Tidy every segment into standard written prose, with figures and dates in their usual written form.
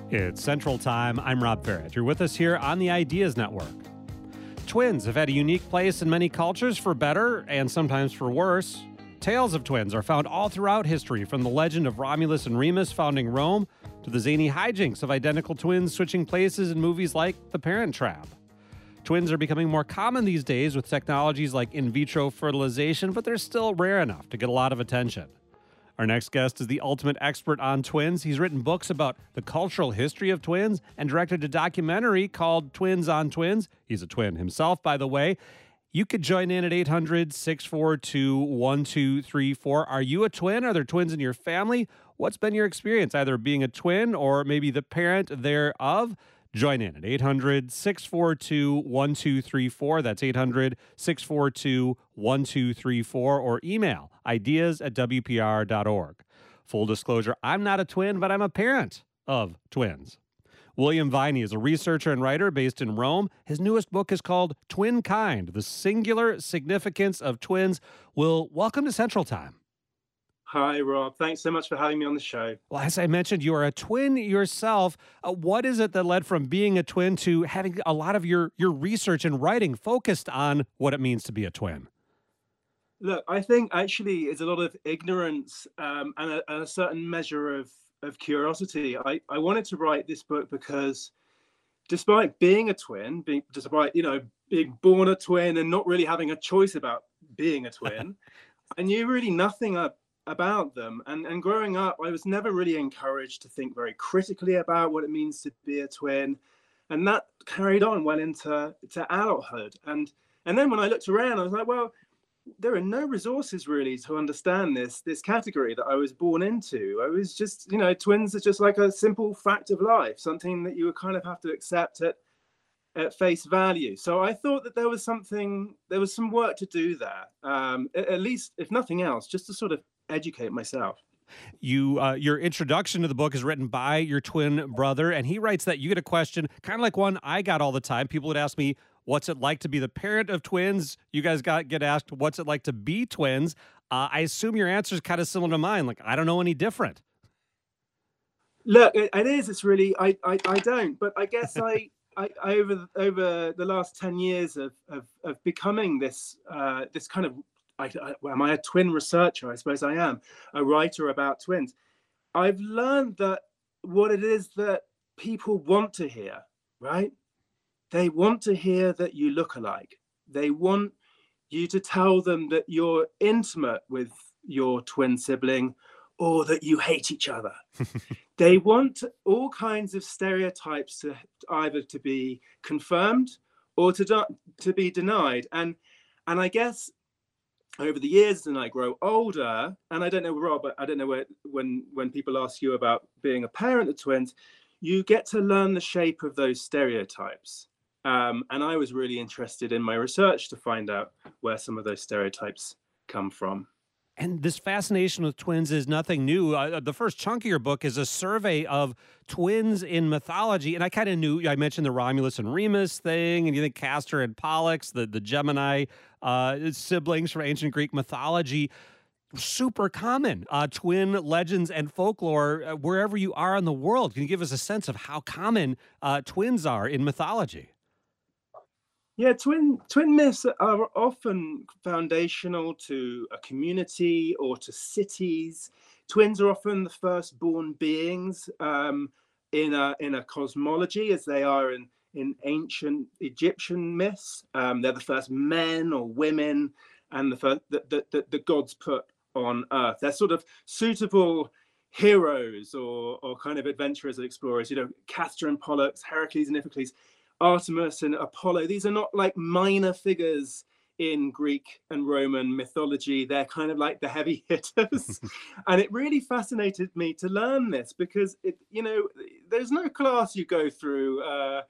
It's Central Time. I'm Rob Farrett. You're with us here on the Ideas Network. Twins have had a unique place in many cultures for better and sometimes for worse. Tales of twins are found all throughout history, from the legend of Romulus and Remus founding Rome to the zany hijinks of identical twins switching places in movies like The Parent Trap. Twins are becoming more common these days with technologies like in vitro fertilization, but they're still rare enough to get a lot of attention. Our next guest is the ultimate expert on twins. He's written books about the cultural history of twins and directed a documentary called Twins on Twins. He's a twin himself, by the way. You could join in at 800-642-1234. Are you a twin? Are there twins in your family? What's been your experience, either being a twin or maybe the parent thereof? Join in at 800-642-1234. That's 800-642-1234, or email ideas@wpr.org. Full disclosure, I'm not a twin, but I'm a parent of twins. William Viney is a researcher and writer based in Rome. His newest book is called Twin Kind: The Singular Significance of Twins. Will, welcome to Central Time. Hi, Rob. Thanks so much for having me on the show. Well, as I mentioned, you are a twin yourself. What is it that led from being a twin to having a lot of your research and writing focused on what it means to be a twin? Look, I think actually it's a lot of ignorance and a certain measure of curiosity. I wanted to write this book because despite being a twin, despite being born a twin and not really having a choice about being a twin, I knew really nothing about them. And growing up, I was never really encouraged to think very critically about what it means to be a twin. And that carried on well into adulthood. And then when I looked around, I was like, well, there are no resources really to understand this category that I was born into. I was just, twins are just like a simple fact of life, something that you would kind of have to accept at face value. So I thought that there was some work to do there, at least, if nothing else, just to sort of educate myself. Your introduction to the book is written by your twin brother, and he writes that you get a question, kind of like one I got all the time. People would ask me, what's it like to be the parent of twins? You guys get asked, what's it like to be twins? I assume your answer is kind of similar to mine. Like, I don't know any different. Look, it is. It's really, I don't. But I guess I over the last 10 years of becoming this kind of, am I a twin researcher? I suppose I am, a writer about twins. I've learned that what it is that people want to hear, right? They want to hear that you look alike. They want you to tell them that you're intimate with your twin sibling or that you hate each other. They want all kinds of stereotypes to either to be confirmed or to be denied. And I guess over the years, and I grow older, and I don't know, Rob, I don't know when people ask you about being a parent of twins, you get to learn the shape of those stereotypes. And I was really interested in my research to find out where some of those stereotypes come from. And this fascination with twins is nothing new. The first chunk of your book is a survey of twins in mythology. And I kind of knew, I mentioned the Romulus and Remus thing, and you think Castor and Pollux, the Gemini siblings from ancient Greek mythology. Super common twin legends and folklore wherever you are in the world. Can you give us a sense of how common twins are in mythology? Yeah, twin myths are often foundational to a community or to cities. Twins are often the firstborn beings in a cosmology, as they are in ancient Egyptian myths. They're the first men or women, and the gods put on Earth. They're sort of suitable heroes or kind of adventurers and explorers. Castor and Pollux, Heracles and Iphicles, Artemis and Apollo. These are not like minor figures in Greek and Roman mythology. They're kind of like the heavy hitters. And it really fascinated me to learn this because there's no class you go through.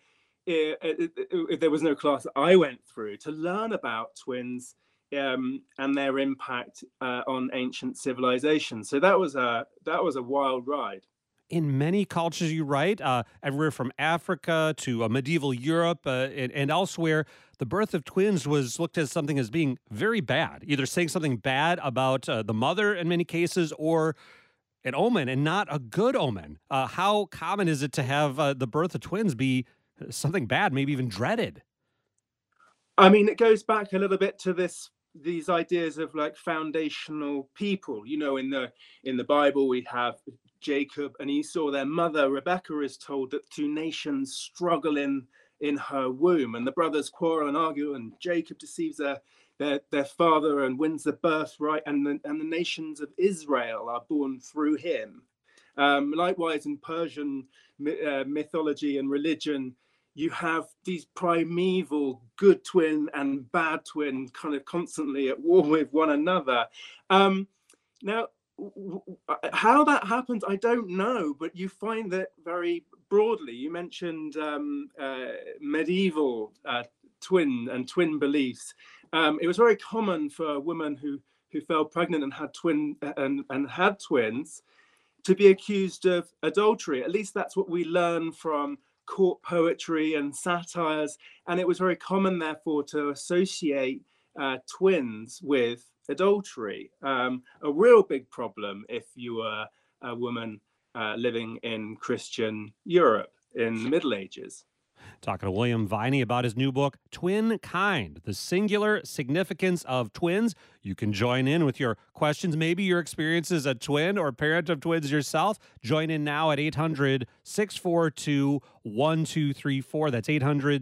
There was no class that I went through to learn about twins and their impact on ancient civilizations. So that was a wild ride. In many cultures you write, everywhere from Africa to medieval Europe and elsewhere, the birth of twins was looked at as something as being very bad, either saying something bad about the mother in many cases or an omen and not a good omen. How common is it to have the birth of twins be something bad, maybe even dreaded? I mean, it goes back a little bit to these ideas of like foundational people. You know, in the Bible we have Jacob and Esau. Their mother Rebecca is told that two nations struggle in her womb, and the brothers quarrel and argue, and Jacob deceives their father and wins the birthright, and the nations of Israel are born through him. Likewise, in Persian mythology and religion, you have these primeval good twin and bad twin kind of constantly at war with one another. Now, how that happens, I don't know, but you find that very broadly. You mentioned medieval twin and twin beliefs. It was very common for women who fell pregnant and had twins to be accused of adultery. At least that's what we learn from court poetry and satires. And it was very common, therefore, to associate twins with adultery. A real big problem if you were a woman living in Christian Europe in the Middle Ages. Talking to William Viney about his new book, Twin Kind, The Singular Significance of Twins. You can join in with your questions, maybe your experience as a twin or parent of twins yourself. Join in now at 800-642-1234. That's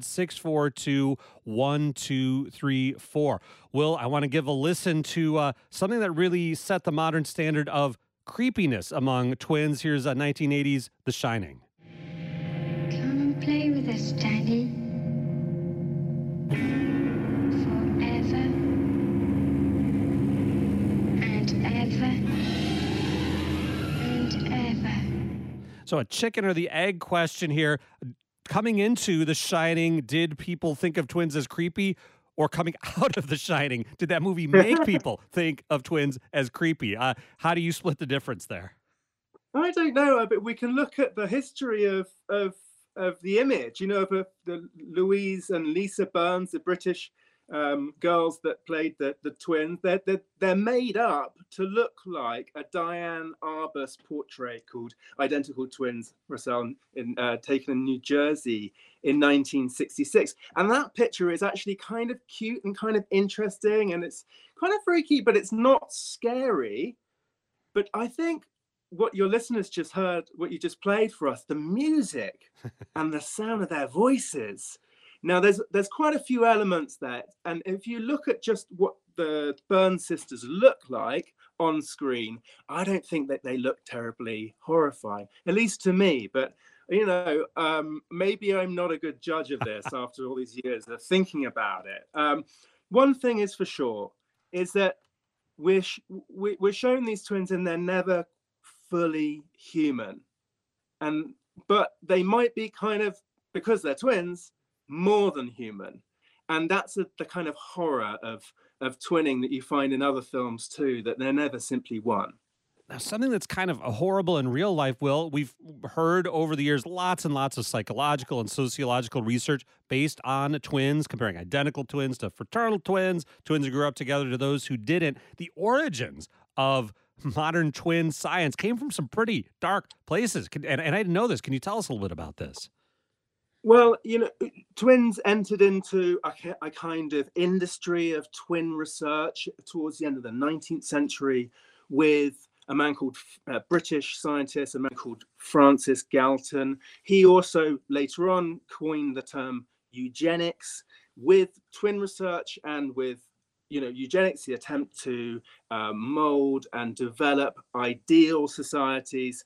800-642-1234. Will, I want to give a listen to something that really set the modern standard of creepiness among twins. Here's 1980's The Shining. Play with us, Daddy. Forever and ever and ever. So a chicken or the egg question here. Coming into The Shining, did people think of twins as creepy? Or coming out of The Shining, did that movie make people think of twins as creepy? How do you split the difference there? I don't know, but we can look at the history of the image, you know, of the Louise and Lisa Burns, the British girls that played the twins. They're made up to look like a Diane Arbus portrait called Identical Twins, Russell, taken in New Jersey in 1966. And that picture is actually kind of cute and kind of interesting, and it's kind of freaky, but it's not scary. But I think what your listeners just heard, what you just played for us, the music and the sound of their voices. Now, there's quite a few elements there. And if you look at just what the Burns sisters look like on screen, I don't think that they look terribly horrifying, at least to me. But, you know, maybe I'm not a good judge of this after all these years of thinking about it. One thing is for sure, is that we're showing these twins and they're never fully human, but they might be kind of, because they're twins, more than human, and that's the kind of horror of twinning that you find in other films too, that they're never simply one. Now, something that's kind of horrible in real life, Will, we've heard over the years lots and lots of psychological and sociological research based on twins, comparing identical twins to fraternal twins, twins who grew up together to those who didn't. The origins of modern twin science came from some pretty dark places. And I didn't know this. Can you tell us a little bit about this? Well, you know, twins entered into a kind of industry of twin research towards the end of the 19th century with a man called British scientist, a man called Francis Galton. He also later on coined the term eugenics. With twin research and with, you know, eugenics, the attempt to mold and develop ideal societies.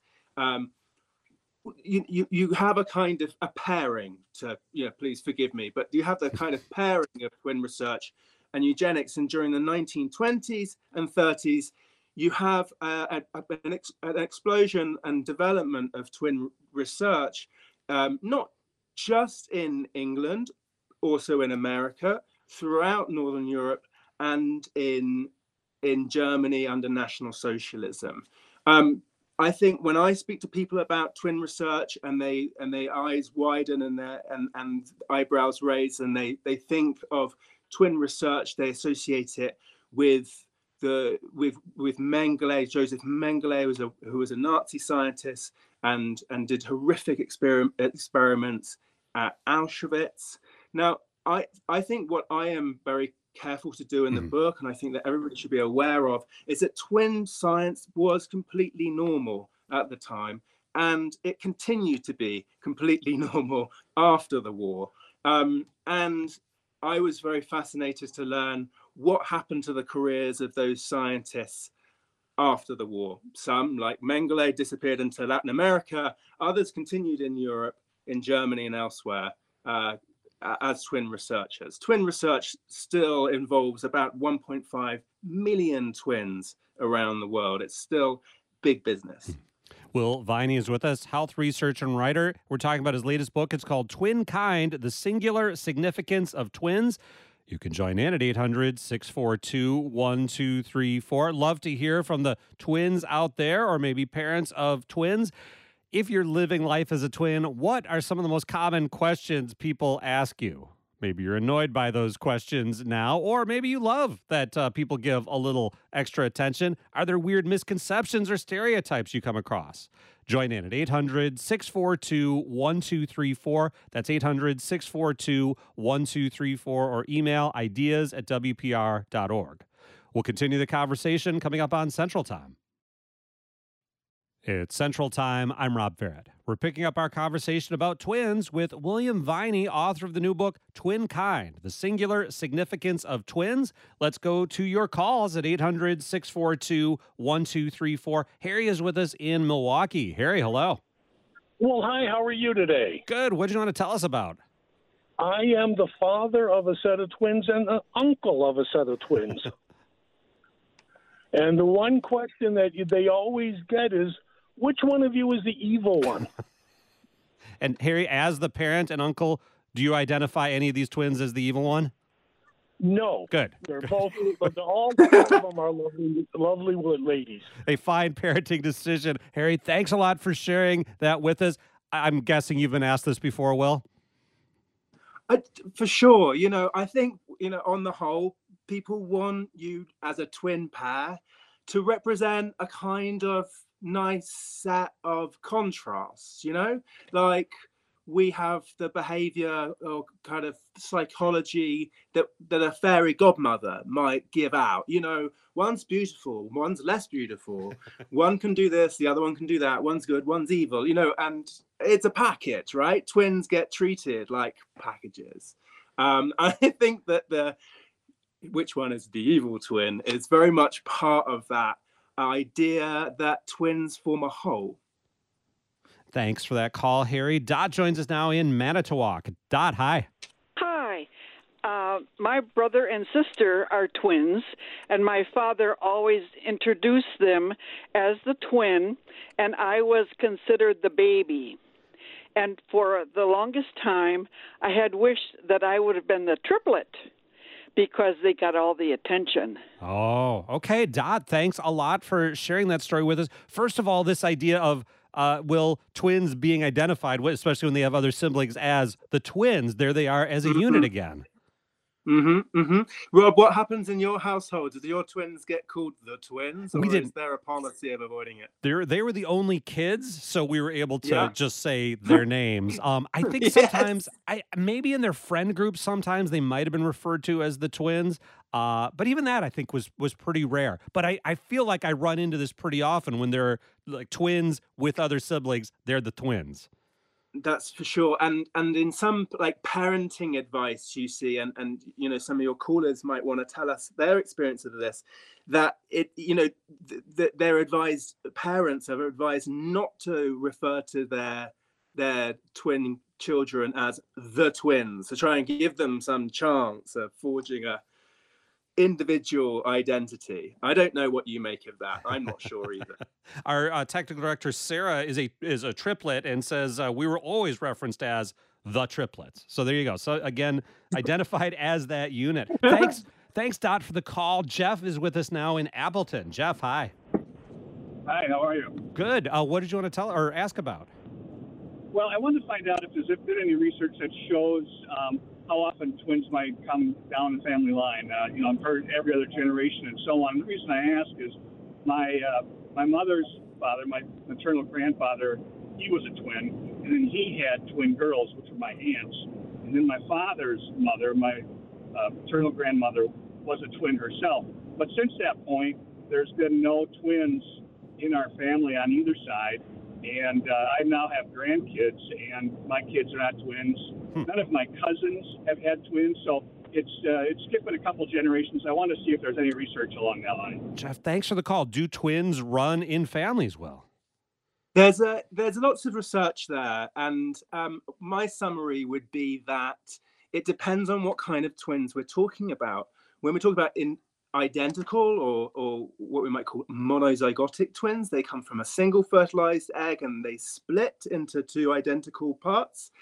You have a kind of a pairing to, you know, please forgive me, but you have the kind of pairing of twin research and eugenics. And during the 1920s and 30s, you have an explosion and development of twin research, not just in England, also in America, throughout Northern Europe, and in Germany under National Socialism. I think when I speak to people about twin research and they eyes widen and eyebrows raise and they think of twin research, they associate it with with Mengele. Joseph Mengele who was a Nazi scientist and did horrific experiments at Auschwitz. Now, I think what I am very careful to do in the book, and I think that everybody should be aware of, is that twin science was completely normal at the time, and it continued to be completely normal after the war. And I was very fascinated to learn what happened to the careers of those scientists after the war. Some, like Mengele, disappeared into Latin America. Others continued in Europe, in Germany, and elsewhere as twin researchers. Twin research still involves about 1.5 million twins around the world. It's still big business. Will Viney is with us, health researcher and writer. We're talking about his latest book. It's called Twin Kind, The Singular Significance of Twins. You can join in at 800-642-1234. Love to hear from the twins out there, or maybe parents of twins. If you're living life as a twin, what are some of the most common questions people ask you? Maybe you're annoyed by those questions now, or maybe you love that people give a little extra attention. Are there weird misconceptions or stereotypes you come across? Join in at 800-642-1234. That's 800-642-1234, or email ideas@wpr.org. We'll continue the conversation coming up on Central Time. It's Central Time. I'm Rob Barrett. We're picking up our conversation about twins with William Viney, author of the new book, Twin Kind, The Singular Significance of Twins. Let's go to your calls at 800-642-1234. Harry is with us in Milwaukee. Harry, hello. Well, hi, how are you today? Good. What do you want to tell us about? I am the father of a set of twins and the uncle of a set of twins. And the one question that they always get is, which one of you is the evil one? And Harry, as the parent and uncle, do you identify any of these twins as the evil one? No. Good. They're both, but all three of them are lovely ladies. A fine parenting decision. Harry, thanks a lot for sharing that with us. I'm guessing you've been asked this before, Will? For sure. I think, on the whole, people want you as a twin pair to represent a kind of nice set of contrasts, like we have the behavior or kind of psychology that a fairy godmother might give out. One's beautiful, one's less beautiful. One can do this, the other one can do that. One's good, one's evil, and it's a package, right? Twins get treated like packages. I think that which one is the evil twin is very much part of that idea that twins form a whole. Thanks for that call, Harry. Dot joins us now in Manitowoc. Dot, hi. Hi. My brother and sister are twins, and my father always introduced them as the twin, and I was considered the baby. And for the longest time, I had wished that I would have been the triplet, because they got all the attention. Oh, okay. Dot, thanks a lot for sharing that story with us. First of all, this idea of twins being identified, especially when they have other siblings, as the twins, there they are as a unit again. Rob, what happens in your household? Do your twins get called the twins, or is there a policy of avoiding it? They were the only kids, so we were able to just say their names. I think sometimes, maybe in their friend group, sometimes they might have been referred to as the twins. But even that, I think, was pretty rare. But I feel like I run into this pretty often when they're like twins with other siblings. They're the twins. That's for sure. And in some like parenting advice you see, and some of your callers might want to tell us their experience of this, that they're advised, parents are advised not to refer to their twin children as the twins, to try and give them some chance of forging a individual identity. I don't know what you make of that. I'm not sure either. Our technical director Sarah is a triplet and says we were always referenced as the triplets. So there you go. So again, identified as that unit. Thanks, Dot, for the call. Jeff is with us now in Appleton. Jeff, hi. Hi, how are you? Good. What did you want to tell or ask about? Well, I wanted to find out if there's been any research that shows how often twins might come down the family line. I've heard every other generation and so on. The reason I ask is my mother's father, my maternal grandfather, he was a twin, and then he had twin girls, which were my aunts. And then my father's mother, my maternal grandmother, was a twin herself. But since that point, there's been no twins in our family on either side. And I now have grandkids, and my kids are not twins. None of my cousins have had twins, so it's skipping a couple generations. I want to see if there's any research along that line. Jeff, thanks for the call. Do twins run in families well? There's lots of research there, and my summary would be that it depends on what kind of twins we're talking about. When we talk about identical or what we might call monozygotic twins, they come from a single fertilized egg and they split into two identical parts.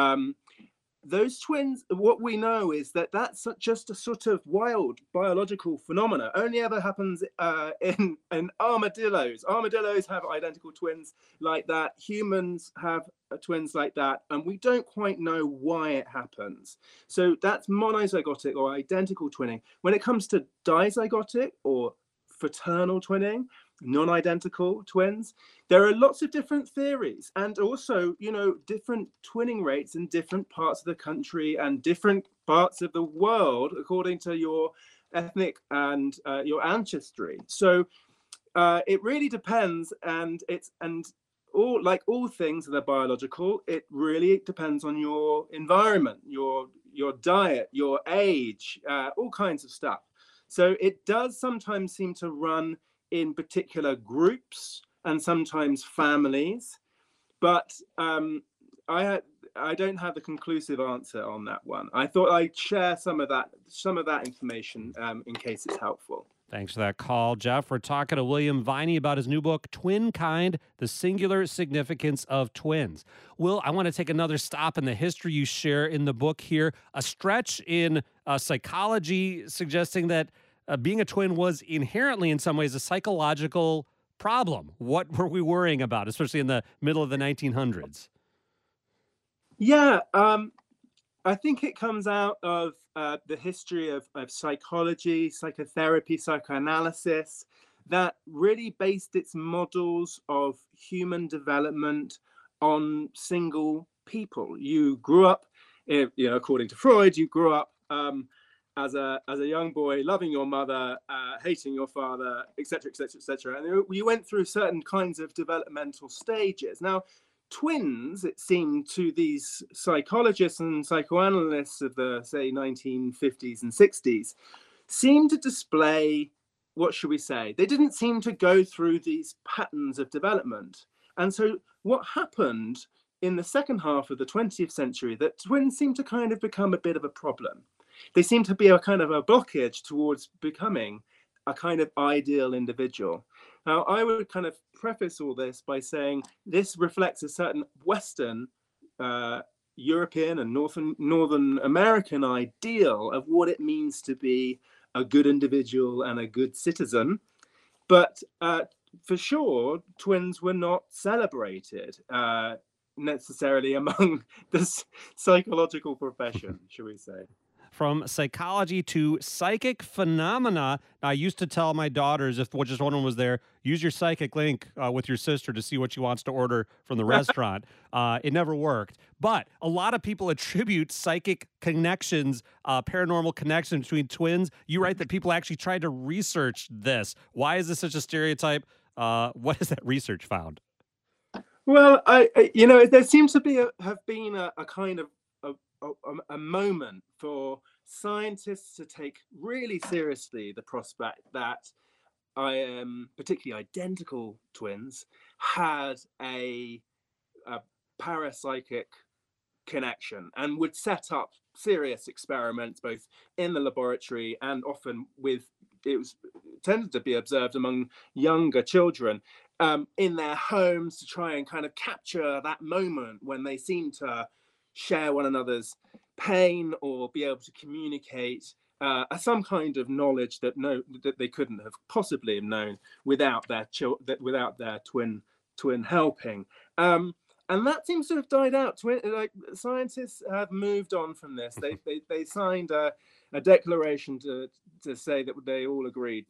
Those twins, what we know is that that's just a sort of wild biological phenomena. Only ever happens in armadillos. Armadillos have identical twins like that. Humans have twins like that, and we don't quite know why it happens. So that's monozygotic or identical twinning. When it comes to dizygotic or fraternal twinning, non-identical twins, there are lots of different theories, and also, different twinning rates in different parts of the country and different parts of the world according to your ethnic and your ancestry. So it really depends, and all things that are biological, it really depends on your environment, your diet, your age, all kinds of stuff. So it does sometimes seem to run in particular groups and sometimes families, but I don't have the conclusive answer on that one. I thought I'd share some of that information in case it's helpful. Thanks for that call, Jeff. We're talking to William Viney about his new book, Twin Kind, The Singular Significance of Twins. Will, I want to take another stop in the history you share in the book here, a stretch in psychology suggesting that being a twin was inherently, in some ways, a psychological problem. What were we worrying about, especially in the middle of the 1900s? Yeah, I think it comes out of the history of psychology, psychotherapy, psychoanalysis, that really based its models of human development on single people. You grew up, according to Freud, you grew up as a young boy, loving your mother, hating your father, etc., etc., etc. And you went through certain kinds of developmental stages. Now, twins, it seemed to these psychologists and psychoanalysts of the, say, 1950s and 60s, seemed to display, what should we say? They didn't seem to go through these patterns of development. And so what happened in the second half of the 20th century, that twins seemed to kind of become a bit of a problem. They seem to be a kind of a blockage towards becoming a kind of ideal individual. Now, I would kind of preface all this by saying this reflects a certain Western, European and Northern American ideal of what it means to be a good individual and a good citizen. But for sure, twins were not celebrated necessarily among the psychological profession, should we say. From psychology to psychic phenomena. Now, I used to tell my daughters, if just one was there, use your psychic link with your sister to see what she wants to order from the restaurant. It never worked. But a lot of people attribute psychic connections, paranormal connections between twins. You write that people actually tried to research this. Why is this such a stereotype? What has that research found? Well, there seems to have been a kind of a moment for scientists to take really seriously the prospect that particularly identical twins had a parapsychic connection, and would set up serious experiments both in the laboratory and often tended to be observed among younger children in their homes, to try and kind of capture that moment when they seem to share one another's pain or be able to communicate some kind of knowledge that they couldn't have possibly have known without their twin helping. And that seems to have died out. Like scientists have moved on from this. They signed a declaration to say that they all agreed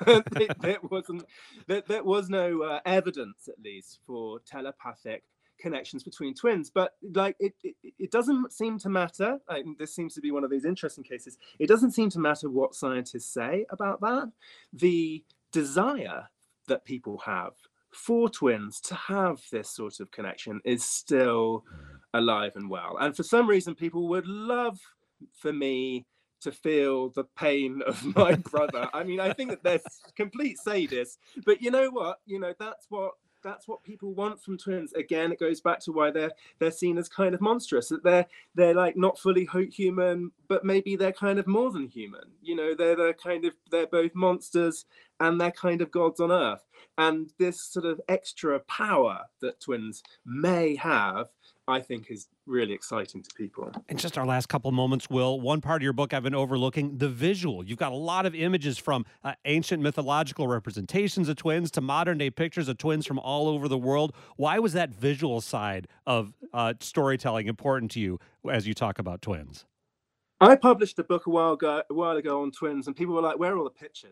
there was no evidence, at least, for telepathic connections between twins. But like it doesn't seem to matter. This seems to be one of these interesting cases. It doesn't seem to matter what scientists say about that. The desire that people have for twins to have this sort of connection is still alive and well. And for some reason, people would love for me to feel the pain of my brother. I mean, I think that they're complete sadists, but you know what? That's what people want from twins. Again, it goes back to why they're seen as kind of monstrous. That they're like not fully human, but maybe they're kind of more than human. They're both monsters and they're kind of gods on earth. And this sort of extra power that twins may have, I think, is really exciting to people. In just our last couple of moments, Will, one part of your book I've been overlooking, the visual. You've got a lot of images from ancient mythological representations of twins to modern day pictures of twins from all over the world. Why was that visual side of storytelling important to you as you talk about twins? I published a book a while ago on twins, and people were like, where are all the pictures?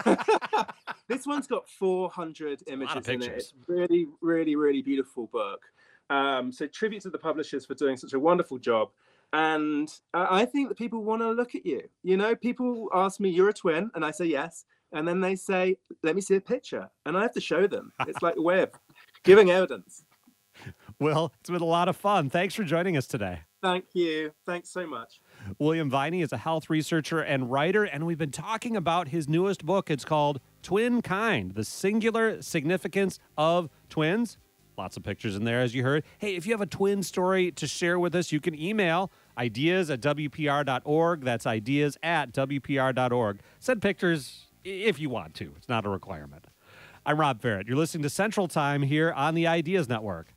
This one's got 400 images in it. It's really, really, really beautiful book. So tribute to the publishers for doing such a wonderful job. And I think that people want to look at you. You know, people ask me, you're a twin? And I say, yes. And then they say, let me see a picture. And I have to show them. It's like a way of giving evidence. Well, it's been a lot of fun. Thanks for joining us today. Thank you. Thanks so much. William Viney is a health researcher and writer, and we've been talking about his newest book. It's called Twinkind, The Singular Significance of Twins. Lots of pictures in there, as you heard. Hey, if you have a twin story to share with us, you can email ideas@wpr.org. That's ideas@wpr.org. Send pictures if you want to. It's not a requirement. I'm Rob Barrett. You're listening to Central Time here on the Ideas Network.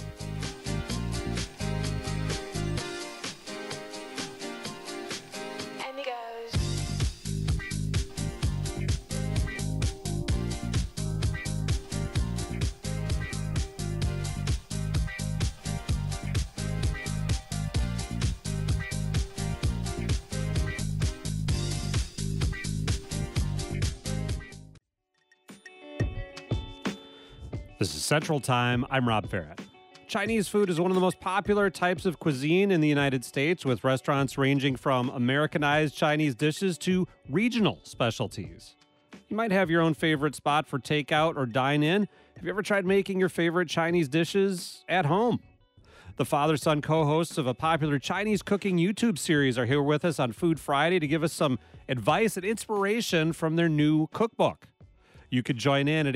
This is Central Time. I'm Rob Barrett. Chinese food is one of the most popular types of cuisine in the United States, with restaurants ranging from Americanized Chinese dishes to regional specialties. You might have your own favorite spot for takeout or dine-in. Have you ever tried making your favorite Chinese dishes at home? The father-son co-hosts of a popular Chinese cooking YouTube series are here with us on Food Friday to give us some advice and inspiration from their new cookbook. You could join in at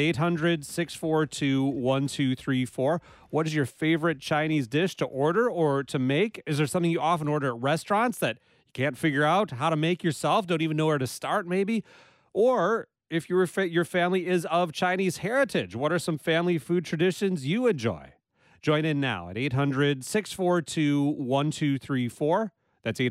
800-642-1234. What is your favorite Chinese dish to order or to make? Is there something you often order at restaurants that you can't figure out how to make yourself, don't even know where to start maybe? Or if your family is of Chinese heritage, what are some family food traditions you enjoy? Join in now at 800-642-1234. That's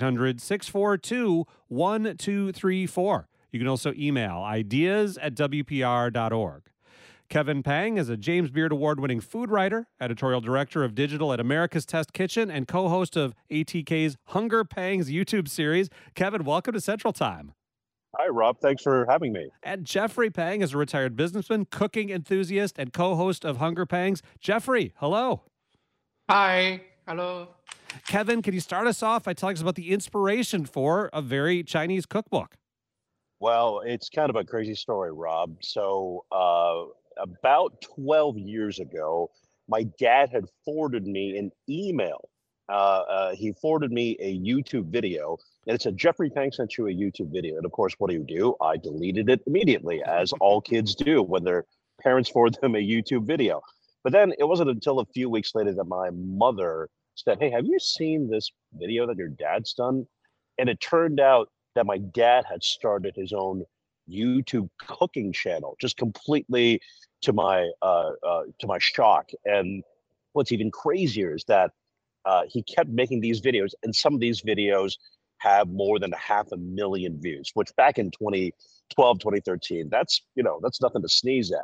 800-642-1234. You can also email ideas@wpr.org. Kevin Pang is a James Beard Award-winning food writer, editorial director of digital at America's Test Kitchen, and co-host of ATK's Hunger Pangs YouTube series. Kevin, welcome to Central Time. Hi, Rob. Thanks for having me. And Jeffrey Pang is a retired businessman, cooking enthusiast, and co-host of Hunger Pangs. Jeffrey, hello. Hi. Hello. Kevin, can you start us off by telling us about the inspiration for a very Chinese cookbook? Well, it's kind of a crazy story, Rob. So about 12 years ago, my dad had forwarded me an email. He forwarded me a YouTube video, and it said, Jeffrey Pang sent you a YouTube video. And of course, what do? I deleted it immediately, as all kids do when their parents forward them a YouTube video. But then it wasn't until a few weeks later that my mother said, hey, have you seen this video that your dad's done? And it turned out that my dad had started his own YouTube cooking channel, just completely to my shock. And what's even crazier is that he kept making these videos, and some of these videos have more than 500,000 views, which back in 2012, 2013, that's nothing to sneeze at.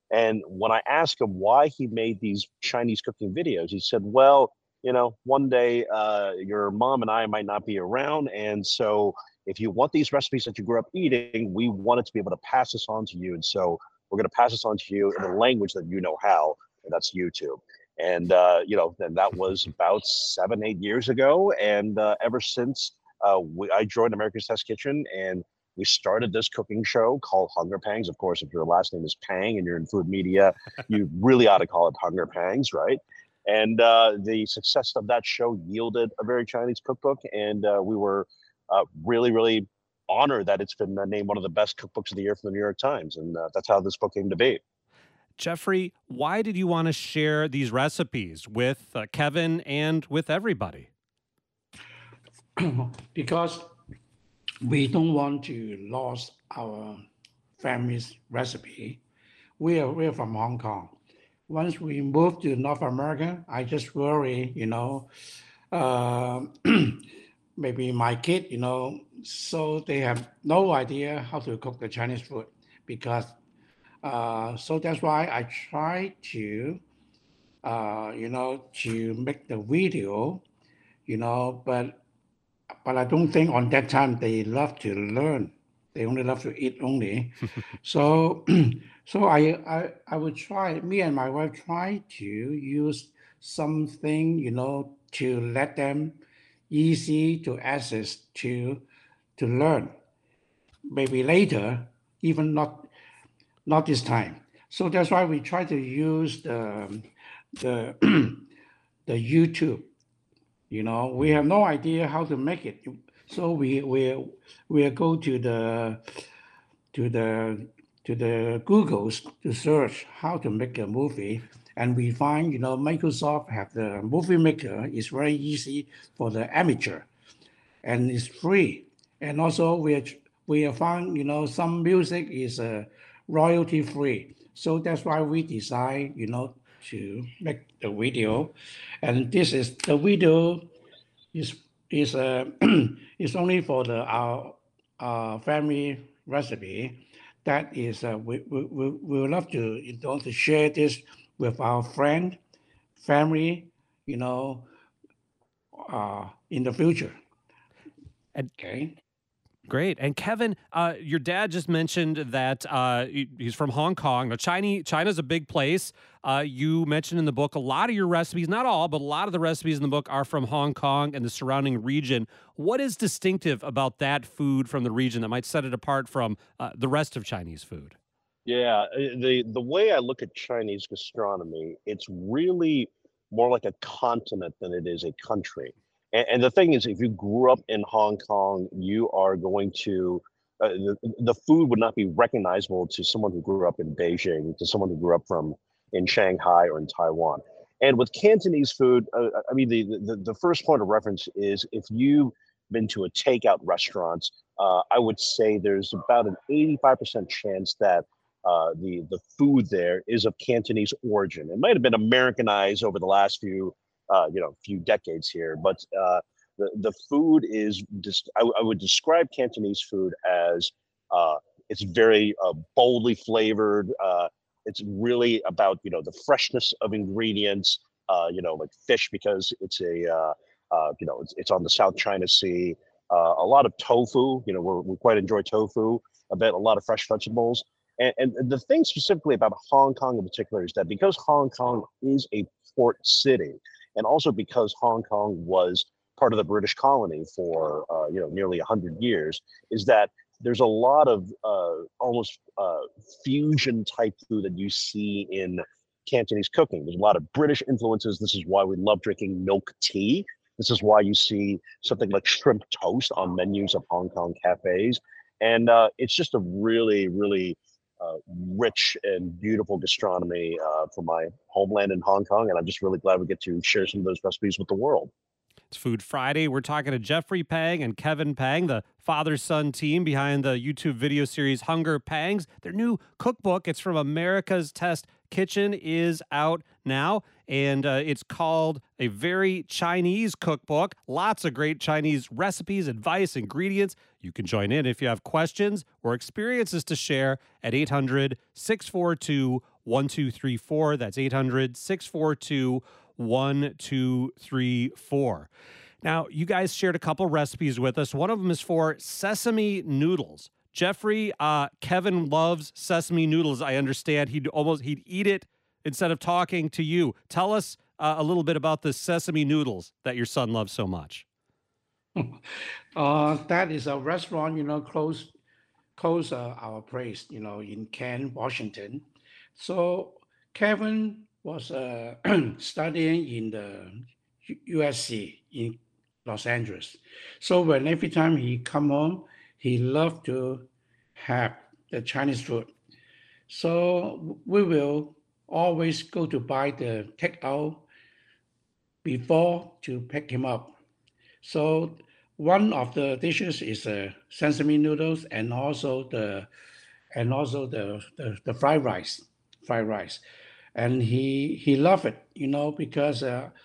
And when I asked him why he made these Chinese cooking videos, he said, well, one day your mom and I might not be around. And so if you want these recipes that you grew up eating, we wanted to be able to pass this on to you. And so we're going to pass this on to you in a language that you know how, and that's YouTube. And, then that was about 7-8 years ago. And ever since I joined America's Test Kitchen, and we started this cooking show called Hunger Pangs. Of course, if your last name is Pang and you're in food media, you really ought to call it Hunger Pangs, right? And the success of that show yielded a very Chinese cookbook. And we were really, really honored that it's been named one of the best cookbooks of the year from the New York Times. And that's how this book came to be. Jeffrey, why did you want to share these recipes with Kevin and with everybody? Because we don't want to lose our family's recipe. We're from Hong Kong. Once we moved to North America, I just worry, maybe my kid, so they have no idea how to cook the Chinese food because, so that's why I try to, to make the video, but I don't think on that time they love to learn. They only love to eat only. So I would try, me and my wife try to use something, to let them easy to access to learn. Maybe later, even not this time. So that's why we try to use the YouTube. We have no idea how to make it. So we go to the Googles to search how to make a movie, and we find Microsoft have the movie maker. It's very easy for the amateur, and it's free. And also we have found some music is royalty free. So that's why we decide to make the video, and this is the video is is only for our family recipe. That is, we would love to share this with our friend, family, in the future. Okay. Great. And Kevin, your dad just mentioned that he's from Hong Kong. Now, China's a big place. You mentioned in the book a lot of your recipes, not all, but a lot of the recipes in the book are from Hong Kong and the surrounding region. What is distinctive about that food from the region that might set it apart from the rest of Chinese food? Yeah, the way I look at Chinese gastronomy, it's really more like a continent than it is a country. And the thing is, if you grew up in Hong Kong, you are going to, the food would not be recognizable to someone who grew up in Beijing, to someone who grew up in Shanghai or in Taiwan. And with Cantonese food, I mean, the first point of reference is if you've been to a takeout restaurant, I would say there's about an 85% chance that the food there is of Cantonese origin. It might have been Americanized over the last few decades here, but the food is just, I would describe Cantonese food as it's very boldly flavored. It's really about the freshness of ingredients, like fish, because it's it's on the South China Sea. A lot of tofu, we quite enjoy tofu a bit. A lot of fresh vegetables. And the thing specifically about Hong Kong in particular is that because Hong Kong is a port city, and also because Hong Kong was part of the British colony for nearly 100 years, is that there's a lot of almost fusion type food that you see in Cantonese cooking. There's a lot of British influences. This is why we love drinking milk tea. This is why you see something like shrimp toast on menus of Hong Kong cafes. And it's just a really, really rich and beautiful gastronomy from my homeland in Hong Kong. And I'm just really glad we get to share some of those recipes with the world. It's Food Friday. We're talking to Jeffrey Pang and Kevin Pang, the father-son team behind the YouTube video series Hunger Pangs. Their new cookbook, it's from America's Test Kitchen, is out now, and it's called A Very Chinese Cookbook. Lots of great Chinese recipes, advice, ingredients. You can join in if you have questions or experiences to share at 800-642-1041. 1234. That's 800-642-1234. Now, you guys shared a couple recipes with us. One of them is for sesame noodles. Jeffrey, Kevin loves sesame noodles. I understand he'd eat it instead of talking to you. Tell us a little bit about the sesame noodles that your son loves so much. That is a restaurant, close our place, in Kent, Washington. So Kevin was studying in the USC in Los Angeles. So every time he come home, he loved to have the Chinese food. So we will always go to buy the takeout before to pick him up. So one of the dishes is sesame noodles and also the fried rice. And he loved it, because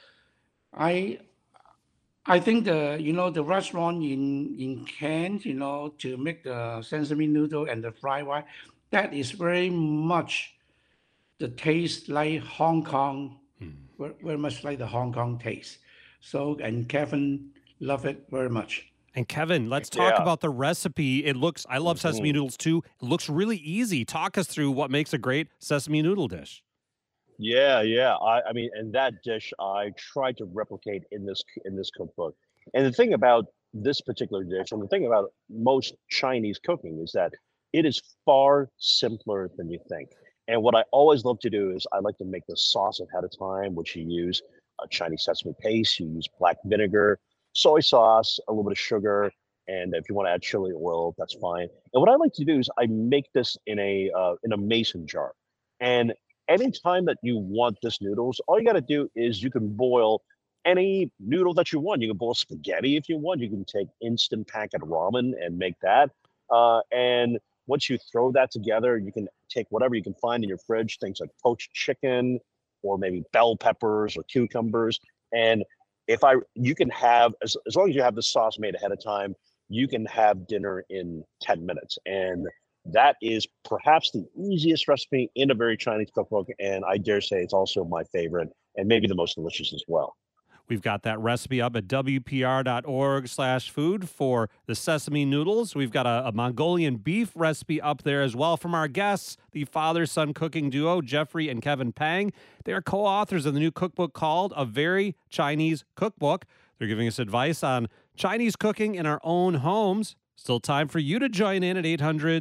I think the restaurant in Kent, to make the sesame noodle and the fried rice, that is very much the taste like Hong Kong, very much like the Hong Kong taste. So, and Kevin loved it very much. And Kevin, let's talk about the recipe. I love sesame noodles too. It looks really easy. Talk us through what makes a great sesame noodle dish. Yeah. I mean, and that dish I tried to replicate in this cookbook. And the thing about this particular dish, and the thing about most Chinese cooking, is that it is far simpler than you think. And what I always love to do is I like to make the sauce ahead of time, which you use Chinese sesame paste, you use black vinegar, soy sauce, a little bit of sugar, and if you want to add chili oil, that's fine. And what I like to do is I make this in a mason jar. And anytime that you want this noodles, all you got to do is you can boil any noodle that you want. You can boil spaghetti if you want. You can take instant packet ramen and make that. And once you throw that together, you can take whatever you can find in your fridge, things like poached chicken or maybe bell peppers or cucumbers. And you can have, as long as you have the sauce made ahead of time, you can have dinner in 10 minutes. And that is perhaps the easiest recipe in a very Chinese cookbook. And I dare say it's also my favorite and maybe the most delicious as well. We've got that recipe up at wpr.org/food for the sesame noodles. We've got a Mongolian beef recipe up there as well from our guests, the father-son cooking duo, Jeffrey and Kevin Pang. They are co-authors of the new cookbook called A Very Chinese Cookbook. They're giving us advice on Chinese cooking in our own homes. Still time for you to join in at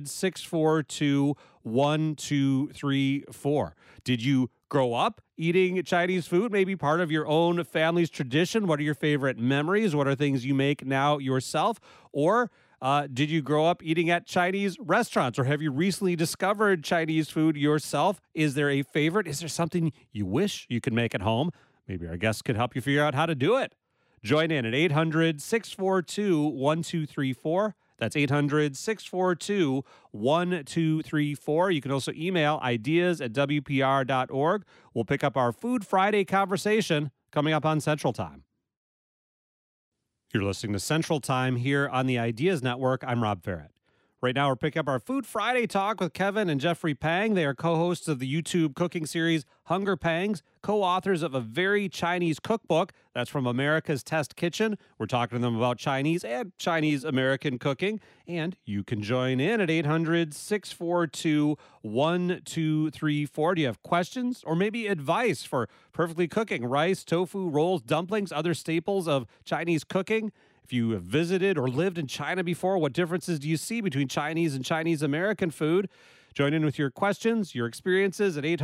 800-642-1234. Did you grow up eating Chinese food, maybe part of your own family's tradition? What are your favorite memories? What are things you make now yourself? Or did you grow up eating at Chinese restaurants, or have you recently discovered Chinese food yourself? Is there a favorite? Is there something you wish you could make at home? Maybe our guests could help you figure out how to do it. Join in at 800-642-1234. That's 800-642-1234. You can also email ideas@wpr.org. We'll pick up our Food Friday conversation coming up on Central Time. You're listening to Central Time here on the Ideas Network. I'm Rob Ferret. Right now, we're picking up our Food Friday talk with Kevin and Jeffrey Pang. They are co-hosts of the YouTube cooking series Hunger Pangs, co-authors of A Very Chinese Cookbook. That's from America's Test Kitchen. We're talking to them about Chinese and Chinese-American cooking. And you can join in at 800-642-1234. Do you have questions or maybe advice for perfectly cooking rice, tofu, rolls, dumplings, other staples of Chinese cooking? If you have visited or lived in China before, what differences do you see between Chinese and Chinese-American food? Join in with your questions, your experiences at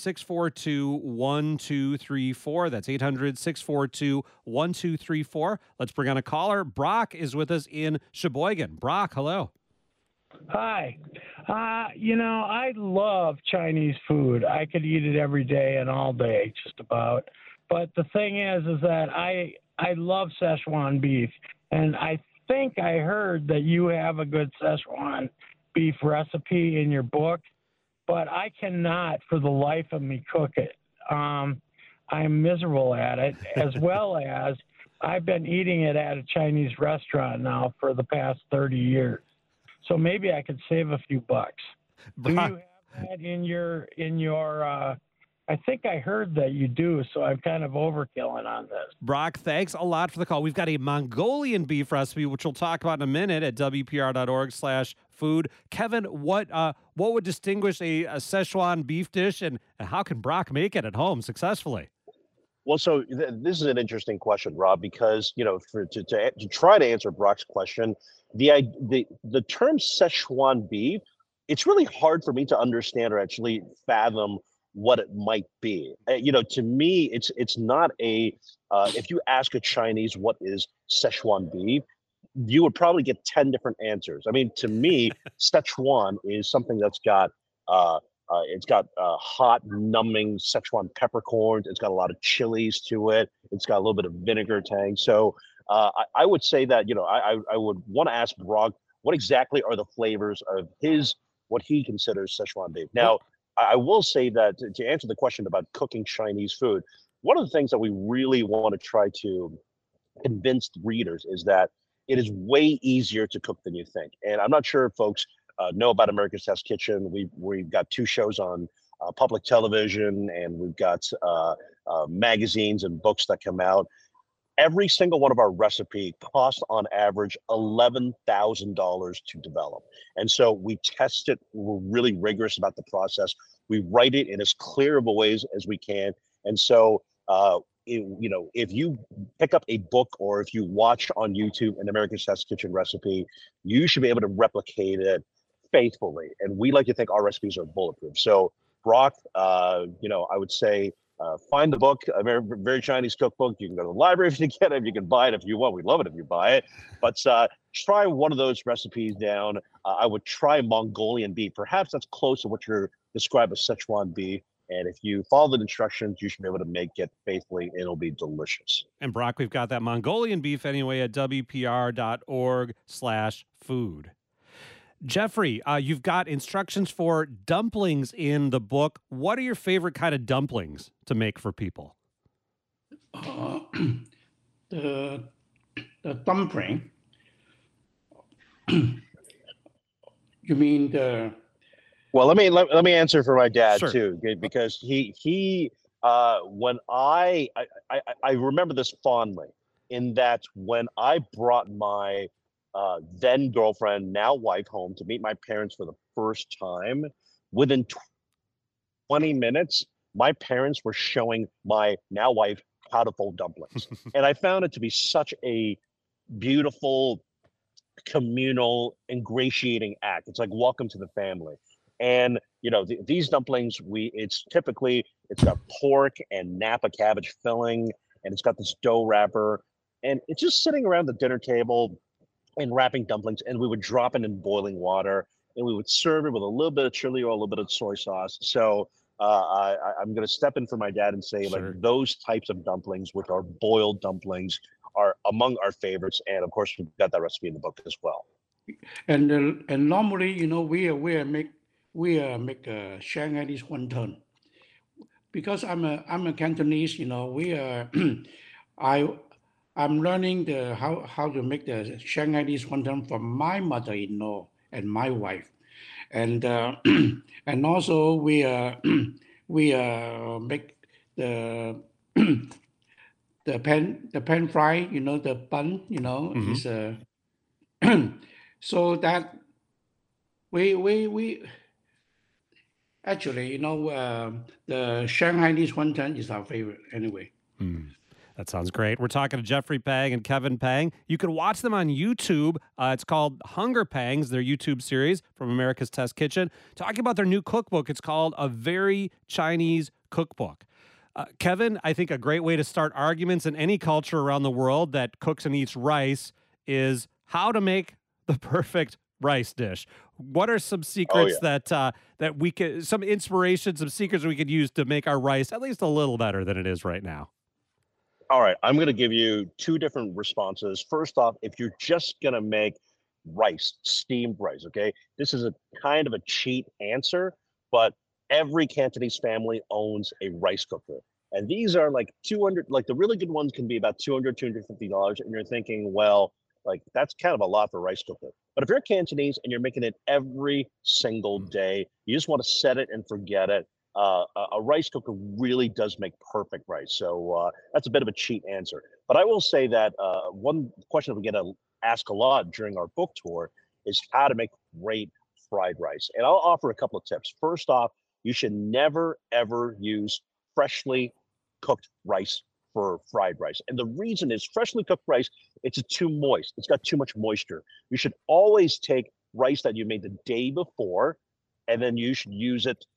800-642-1234. That's 800-642-1234. Let's bring on a caller. Brock is with us in Sheboygan. Brock, hello. Hi. I love Chinese food. I could eat it every day and all day, just about. But the thing is that I love Szechuan beef, and I think I heard that you have a good Szechuan beef recipe in your book, but I cannot for the life of me cook it. I'm miserable at it, as well as I've been eating it at a Chinese restaurant now for the past 30 years. So maybe I could save a few bucks. Do you have that in your I think I heard that you do, so I'm kind of overkilling on this. Brock, thanks a lot for the call. We've got a Mongolian beef recipe, which we'll talk about in a minute at WPR.org/food. Kevin, what would distinguish a Szechuan beef dish, and how can Brock make it at home successfully? Well, so this is an interesting question, Rob, because to try to answer Brock's question, the term Szechuan beef, it's really hard for me to understand or actually fathom what it might be. To me, it's not a. If you ask a Chinese what is Szechuan beef, you would probably get 10 different answers. I mean, to me, Szechuan is something that's got hot, numbing Szechuan peppercorns. It's got a lot of chilies to it. It's got a little bit of vinegar tang. So I would say that I would want to ask Brock what exactly are the flavors of what he considers Szechuan beef. Now, I will say that to answer the question about cooking Chinese food, one of the things that we really want to try to convince readers is that it is way easier to cook than you think. And I'm not sure if folks know about America's Test Kitchen. We've got 2 shows on public television, and we've got magazines and books that come out. Every single one of our recipe costs on average $11,000 to develop. And so we test it. We're really rigorous about the process. We write it in as clear of a ways as we can. And so, if you pick up a book or if you watch on YouTube an America's Test Kitchen recipe, you should be able to replicate it faithfully. And we like to think our recipes are bulletproof. So Brock, I would say, find the book, a very Chinese cookbook. You can go to the library if you get it. You can buy it if you want. We'd love it if you buy it. But try one of those recipes down. I would try Mongolian beef. Perhaps that's close to what you're described as Szechuan beef. And if you follow the instructions, you should be able to make it faithfully, and it'll be delicious. And Brock, we've got that Mongolian beef anyway at WPR.org/food. Jeffrey, you've got instructions for dumplings in the book. What are your favorite kind of dumplings to make for people? The dumpling. You mean the? Well, let me answer for my dad Sure. too, because he when I remember this fondly, in that when I brought my then girlfriend, now wife, home to meet my parents for the first time, within 20 minutes, my parents were showing my now wife how to fold dumplings. And I found it to be such a beautiful, communal, ingratiating act. It's like welcome to the family. And these dumplings, it's got pork and Napa cabbage filling, and it's got this dough wrapper, and it's just sitting around the dinner table and wrapping dumplings, and we would drop it in boiling water, and we would serve it with a little bit of chili or a little bit of soy sauce. So I'm going to step in for my dad and say, Sure. like, those types of dumplings, which are boiled dumplings, are among our favorites. And of course, we've got that recipe in the book as well. And normally, we make Shanghainese wonton. Because I'm a Cantonese, I'm learning how to make the Shanghainese wonton from my mother-in-law and my wife, and and also we make the pan fry, the bun, is so that we actually, the Shanghainese wonton is our favorite anyway. That sounds great. We're talking to Jeffrey Pang and Kevin Pang. You can watch them on YouTube. It's called Hunger Pangs, their YouTube series from America's Test Kitchen, talking about their new cookbook. It's called A Very Chinese Cookbook. Kevin, I think a great way to start arguments in any culture around the world that cooks and eats rice is how to make the perfect rice dish. What are some secrets that we could, some inspirations, some secrets we could use to make our rice at least a little better than it is right now? All right, I'm going to give you 2 different responses. First off, if you're just going to make rice, steamed rice, okay? This is a kind of a cheat answer, but every Cantonese family owns a rice cooker. And these are like $200, like the really good ones can be about $200, $250. And you're thinking, well, Like that's kind of a lot for a rice cooker. But if you're Cantonese and you're making it every single day, you just want to set it and forget it. A rice cooker really does make perfect rice. So that's a bit of a cheat answer. But I will say that one question that we get to ask a lot during our book tour is how to make great fried rice. And I'll offer a couple of tips. First off, you should never, ever use freshly cooked rice for fried rice. And the reason is freshly cooked rice, it's too moist. It's got too much moisture. You should always take rice that you made the day before, and then you should use it.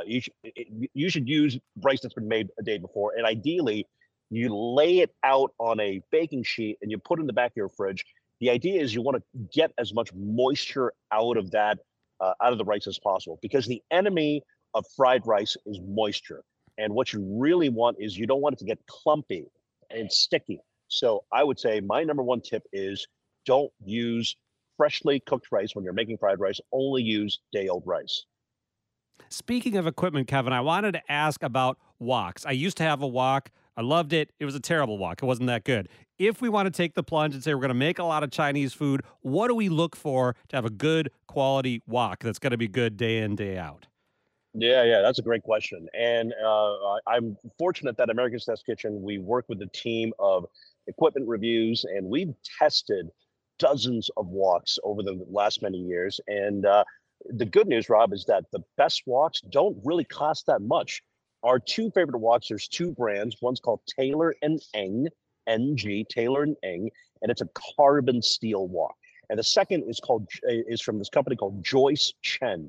You should use rice that's been made a day before. And ideally, you lay it out on a baking sheet and you put it in the back of your fridge. The idea is you want to get as much moisture out of that, out of the rice as possible, because the enemy of fried rice is moisture. And what you really want is you don't want it to get clumpy and sticky. So I would say my number one tip is don't use freshly cooked rice when you're making fried rice. Only use day-old rice. Speaking of equipment, Kevin, I wanted to ask about woks. I used to have a wok. I loved it. It was a terrible wok. It wasn't that good. If we want to take the plunge and say we're going to make a lot of Chinese food, what do we look for to have a good quality wok that's going to be good day in, day out? Yeah, that's a great question. And I'm fortunate that America's Test Kitchen, we work with a team of equipment reviews, and we've tested dozens of woks over the last many years. And the good news, Rob, is that the best woks don't really cost that much. Our two favorite woks, there's two brands. One's called Taylor and Eng, NG, Taylor and Eng, and it's a carbon steel wok. And the second is from this company called Joyce Chen.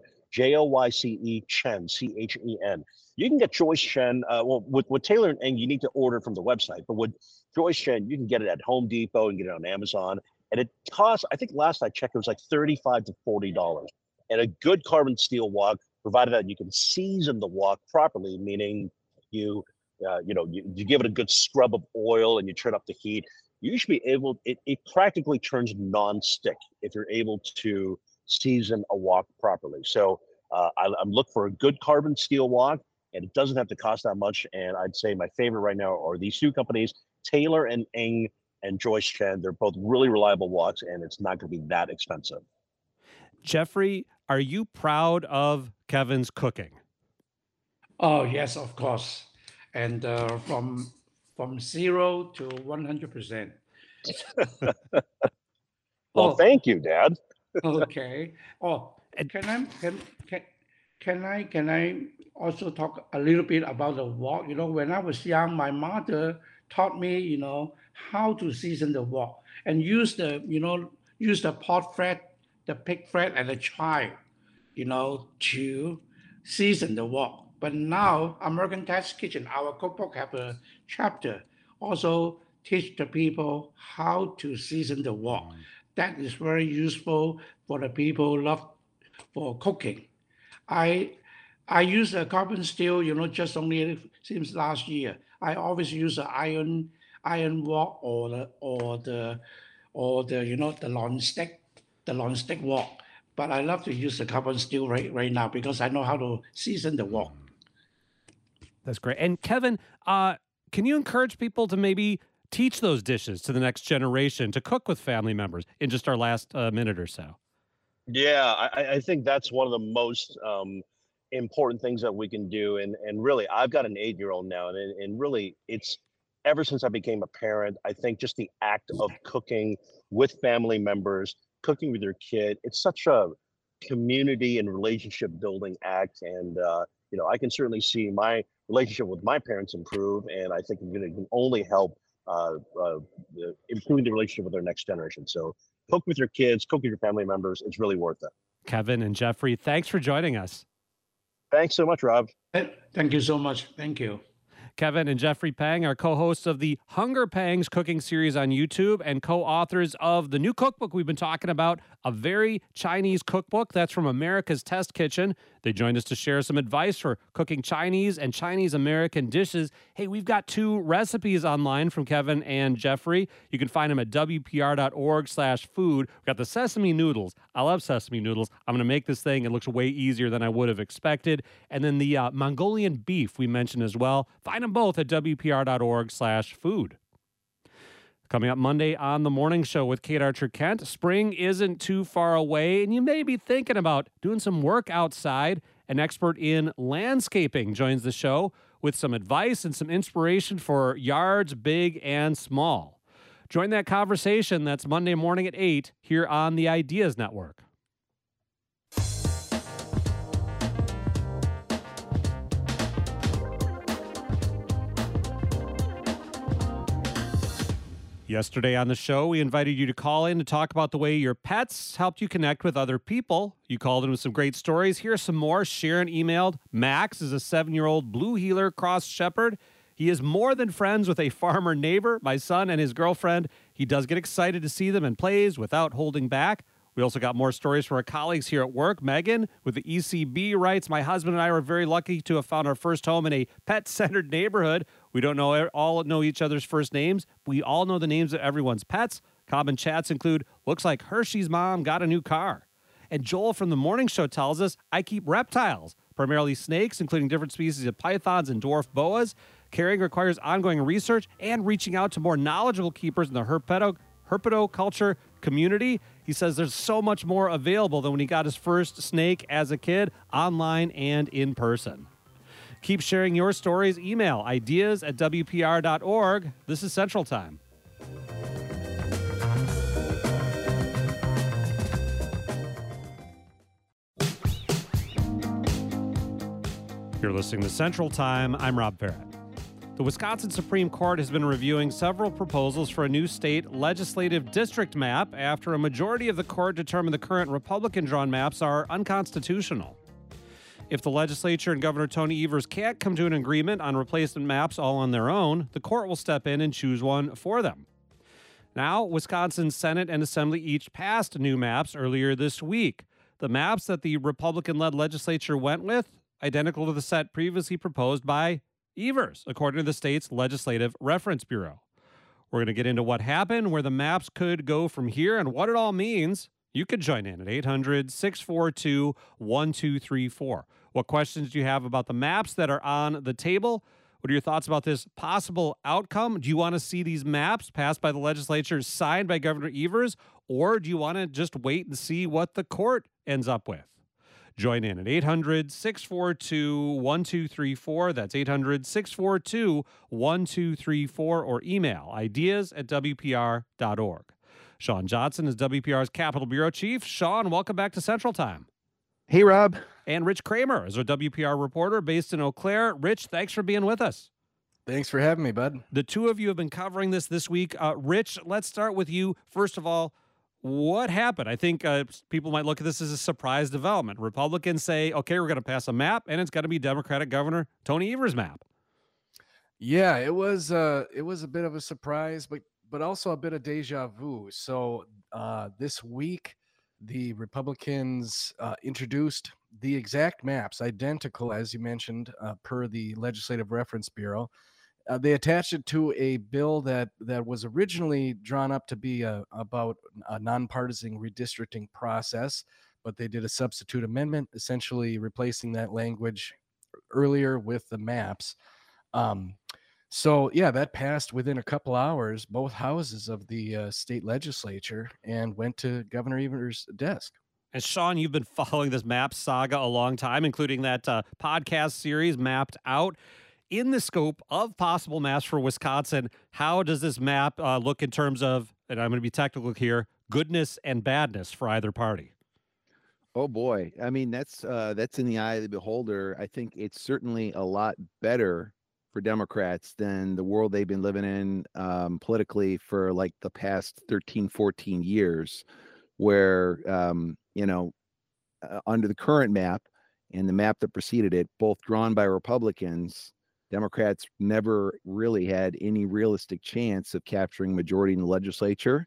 Joyce Chen, Chen. You can get Joyce Chen. With Taylor and Eng, you need to order from the website. But with Joyce Chen, you can get it at Home Depot and get it on Amazon. And it costs, I think last I checked, it was like $35 to $40. And a good carbon steel wok, provided that you can season the wok properly, meaning you give it a good scrub of oil and you turn up the heat. You should be able. It practically turns non-stick if you're able to season a wok properly. So I'm looking for a good carbon steel wok, and it doesn't have to cost that much. And I'd say my favorite right now are these two companies, Taylor and Eng and Joyce Chen. They're both really reliable woks, and it's not going to be that expensive. Jeffrey, are you proud of Kevin's cooking? Oh, yes, of course. And from 0 to 100%. Well, thank you, Dad. Okay. Oh, can I also talk a little bit about the wok? When I was young, my mother taught me, how to season the wok and use the pork fat, the pig fat, and the chive, to season the wok. But now, American Test Kitchen, our cookbook have a chapter also teach the people how to season the wok. That is very useful for the people who love for cooking. I use a carbon steel, just only since last year. I always use an iron wok or the non-stick wok. But I love to use the carbon steel right now because I know how to season the wok. That's great. And Kevin, can you encourage people to maybe teach those dishes to the next generation to cook with family members in just our last minute or so? Yeah, I think that's one of the most important things that we can do. And really, I've got an 8-year-old now, and really, it's ever since I became a parent, I think just the act of cooking with family members, cooking with your kid, it's such a community and relationship building act. And I can certainly see my relationship with my parents improve, and I think it can only help improving the relationship with their next generation. So cook with your kids, cook with your family members. It's really worth it. Kevin and Jeffrey, thanks for joining us. Thanks so much, Rob. Thank you so much. Thank you. Kevin and Jeffrey Pang are co-hosts of the Hunger Pangs cooking series on YouTube and co-authors of the new cookbook we've been talking about, A Very Chinese Cookbook. That's from America's Test Kitchen. They joined us to share some advice for cooking Chinese and Chinese-American dishes. Hey, we've got 2 recipes online from Kevin and Jeffrey. You can find them at wpr.org/food. We've got the sesame noodles. I love sesame noodles. I'm going to make this thing. It looks way easier than I would have expected. And then the Mongolian beef we mentioned as well. Find them both at wpr.org/food. Coming up Monday on the morning show with Kate Archer Kent, spring isn't too far away, and you may be thinking about doing some work outside. An expert in landscaping joins the show with some advice and some inspiration for yards big and small. Join that conversation. That's Monday morning at 8 here on the Ideas Network. Yesterday on the show, we invited you to call in to talk about the way your pets helped you connect with other people. You called in with some great stories. Here's some more. Sharon emailed. Max is a 7-year-old blue heeler cross shepherd. He is more than friends with a farmer neighbor, my son and his girlfriend. He does get excited to see them and plays without holding back. We also got more stories from our colleagues here at work. Megan with the ECB writes, my husband and I were very lucky to have found our first home in a pet-centered neighborhood. We don't all know each other's first names. We all know the names of everyone's pets. Common chats include, looks like Hershey's mom got a new car. And Joel from the morning show tells us, I keep reptiles, primarily snakes, including different species of pythons and dwarf boas. Caring requires ongoing research and reaching out to more knowledgeable keepers in the herpetoculture community. He says there's so much more available than when he got his first snake as a kid, online and in person. Keep sharing your stories. Email ideas@wpr.org. This is Central Time. You're listening to Central Time. I'm Rob Barrett. The Wisconsin Supreme Court has been reviewing several proposals for a new state legislative district map after a majority of the court determined the current Republican-drawn maps are unconstitutional. If the legislature and Governor Tony Evers can't come to an agreement on replacement maps all on their own, the court will step in and choose one for them. Now, Wisconsin's Senate and Assembly each passed new maps earlier this week. The maps that the Republican-led legislature went with, identical to the set previously proposed by Evers, according to the state's Legislative Reference Bureau. We're going to get into what happened, where the maps could go from here, and what it all means. You could join in at 800-642-1234. What questions do you have about the maps that are on the table? What are your thoughts about this possible outcome? Do you want to see these maps passed by the legislature signed by Governor Evers, or do you want to just wait and see what the court ends up with? Join in at 800-642-1234. That's 800-642-1234, or email ideas@wpr.org. Sean Johnson is WPR's Capitol Bureau Chief. Sean, welcome back to Central Time. Hey, Rob. And Rich Kramer is our WPR reporter based in Eau Claire. Rich, thanks for being with us. Thanks for having me, bud. The two of you have been covering this week. Rich, let's start with you. First of all, what happened? I think people might look at this as a surprise development. Republicans say, okay, we're going to pass a map, and it's got to be Democratic Governor Tony Evers' map. Yeah, it was a bit of a surprise, but also a bit of deja vu. So this week, the Republicans introduced the exact maps, identical, as you mentioned, per the Legislative Reference Bureau. They attached it to a bill that was originally drawn up to be about a nonpartisan redistricting process, but they did a substitute amendment, essentially replacing that language earlier with the maps. So, yeah, that passed within a couple hours, both houses of the state legislature, and went to Governor Evers' desk. And Sean, you've been following this map saga a long time, including that podcast series, Mapped Out. In the scope of possible maps for Wisconsin, how does this map look in terms of, and I'm going to be technical here, goodness and badness for either party? Oh boy. I mean, that's in the eye of the beholder. I think it's certainly a lot better for Democrats than the world they've been living in politically for like the past 13, 14 years, where, under the current map and the map that preceded it, both drawn by Republicans, Democrats never really had any realistic chance of capturing majority in the legislature.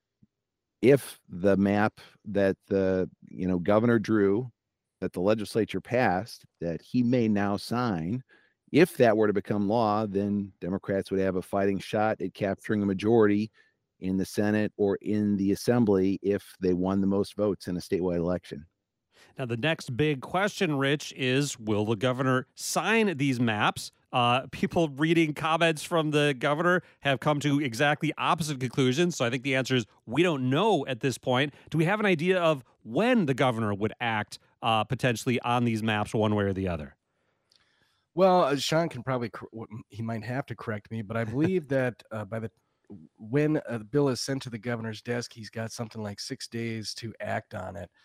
If the map that the governor drew, that the legislature passed, that he may now sign, if that were to become law, then Democrats would have a fighting shot at capturing a majority in the Senate or in the Assembly if they won the most votes in a statewide election. Now, the next big question, Rich, is will the governor sign these maps? People reading comments from the governor have come to exactly opposite conclusions. So I think the answer is we don't know at this point. Do we have an idea of when the governor would act potentially on these maps one way or the other? Well, Sean can probably, he might have to correct me, but I believe that when a bill is sent to the governor's desk, he's got something like 6 days to act on it.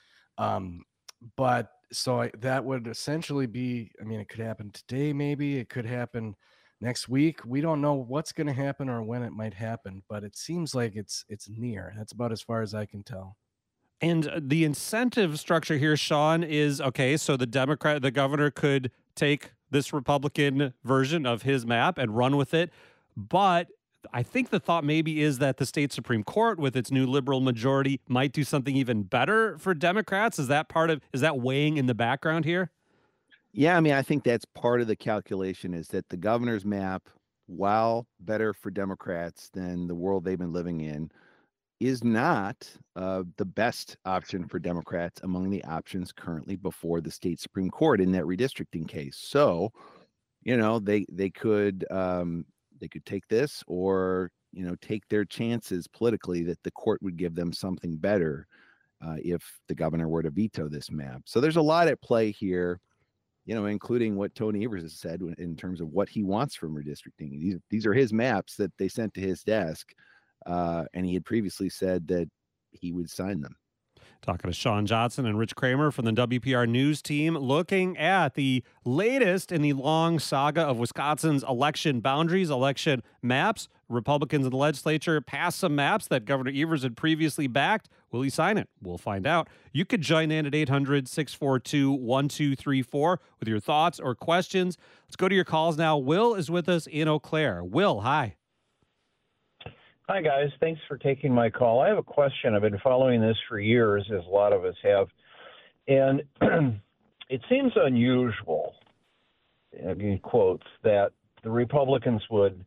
That would essentially be, I mean, it could happen today, maybe it could happen next week. We don't know what's going to happen or when it might happen, but it seems like it's near. That's about as far as I can tell. And the incentive structure here, Sean, is okay. So the governor could take this Republican version of his map and run with it. But I think the thought maybe is that the state Supreme Court, with its new liberal majority, might do something even better for Democrats. Is that weighing in the background here? Yeah, I mean, I think that's part of the calculation, is that the governor's map, while better for Democrats than the world they've been living in, is not the best option for Democrats among the options currently before the state Supreme Court in that redistricting case. So, they could take this, or take their chances politically that the court would give them something better if the governor were to veto this map. So there's a lot at play here, including what Tony Evers has said in terms of what he wants from redistricting. These are his maps that they sent to his desk. And he had previously said that he would sign them. Talking to Sean Johnson and Rich Kramer from the WPR News team, looking at the latest in the long saga of Wisconsin's election boundaries, election maps. Republicans in the legislature passed some maps that Governor Evers had previously backed. Will he sign it? We'll find out. You could join in at 800-642-1234 with your thoughts or questions. Let's go to your calls now. Will is with us in Eau Claire. Will, hi. Hi, guys. Thanks for taking my call. I have a question. I've been following this for years, as a lot of us have. And it seems unusual, in quotes, that the Republicans would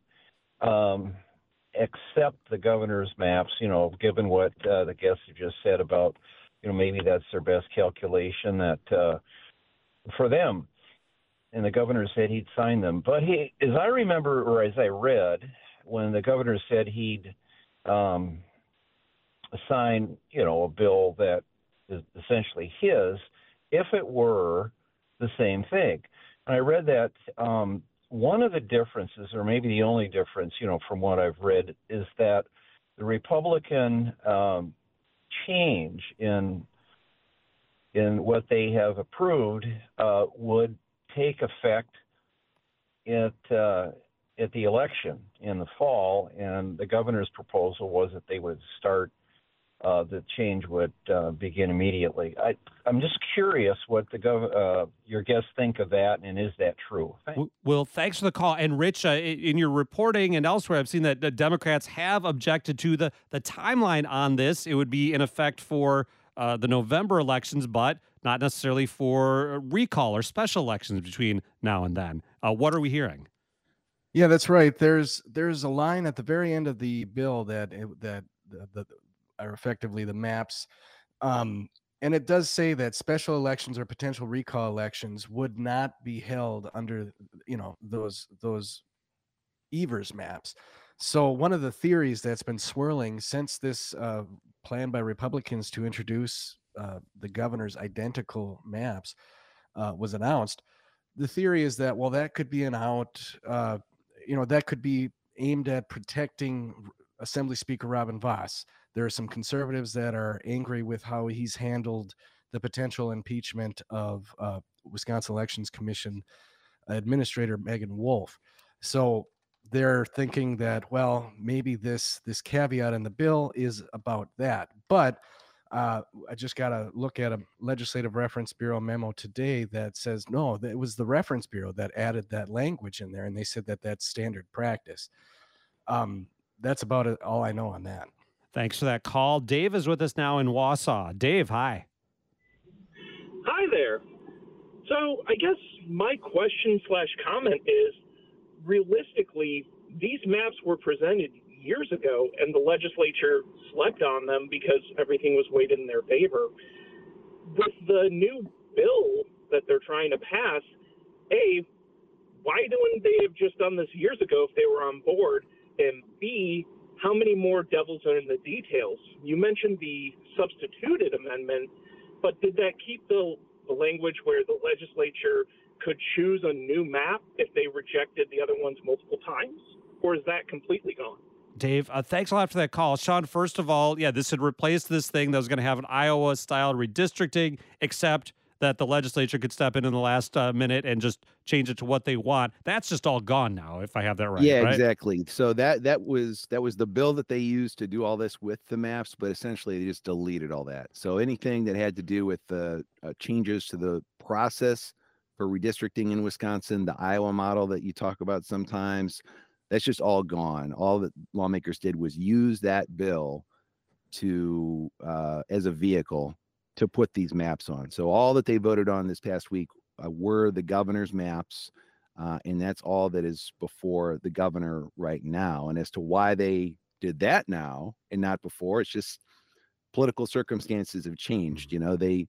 accept the governor's maps, given what the guests have just said about, maybe that's their best calculation that for them. And the governor said he'd sign them. But as I remember, or as I read, when the governor said he'd sign, a bill that is essentially his, if it were the same thing. And I read that one of the differences, or maybe the only difference, from what I've read, is that the Republican change in what they have approved would take effect at the election in the fall, and the governor's proposal was that they would start, the change would begin immediately. I'm just curious what your guests think of that, and is that true? Thanks. Well, thanks for the call. And Rich, in your reporting and elsewhere, I've seen that the Democrats have objected to the timeline on this. It would be in effect for the November elections, but not necessarily for recall or special elections between now and then. What are we hearing? Yeah, that's right. There's a line at the very end of the bill that are effectively the maps, and it does say that special elections or potential recall elections would not be held under those Evers maps. So one of the theories that's been swirling since this plan by Republicans to introduce the governor's identical maps was announced, the theory is that, well, that could be an out. That could be aimed at protecting Assembly Speaker Robin Vos. There are some conservatives that are angry with how he's handled the potential impeachment of Wisconsin Elections Commission Administrator Megan Wolf. So they're thinking that, well, maybe this caveat in the bill is about that. But I just got to look at a Legislative Reference Bureau memo today that says, no, it was the Reference Bureau that added that language in there, and they said that that's standard practice. That's about it, all I know on that. Thanks for that call. Dave is with us now in Wausau. Dave, hi. Hi there. So I guess my question / comment is, realistically, these maps were presented years ago, and the legislature slept on them because everything was weighted in their favor. With the new bill that they're trying to pass, A, why wouldn't they have just done this years ago if they were on board? And B, how many more devils are in the details? You mentioned the substituted amendment, but did that keep the language where the legislature could choose a new map if they rejected the other ones multiple times? Or is that completely gone? Dave, thanks a lot for that call. Sean, first of all, yeah, this had replaced this thing that was going to have an Iowa-style redistricting, except that the legislature could step in the last minute and just change it to what they want. That's just all gone now, if I have that right. Yeah, right? exactly. So that was the bill that they used to do all this with the maps, but essentially they just deleted all that. So anything that had to do with the changes to the process for redistricting in Wisconsin, the Iowa model that you talk about sometimes, that's just all gone. All that lawmakers did was use that bill to as a vehicle to put these maps on. So all that they voted on this past week were the governor's maps, and that's all that is before the governor right now. And as to why they did that now and not before, it's just political circumstances have changed. You know, they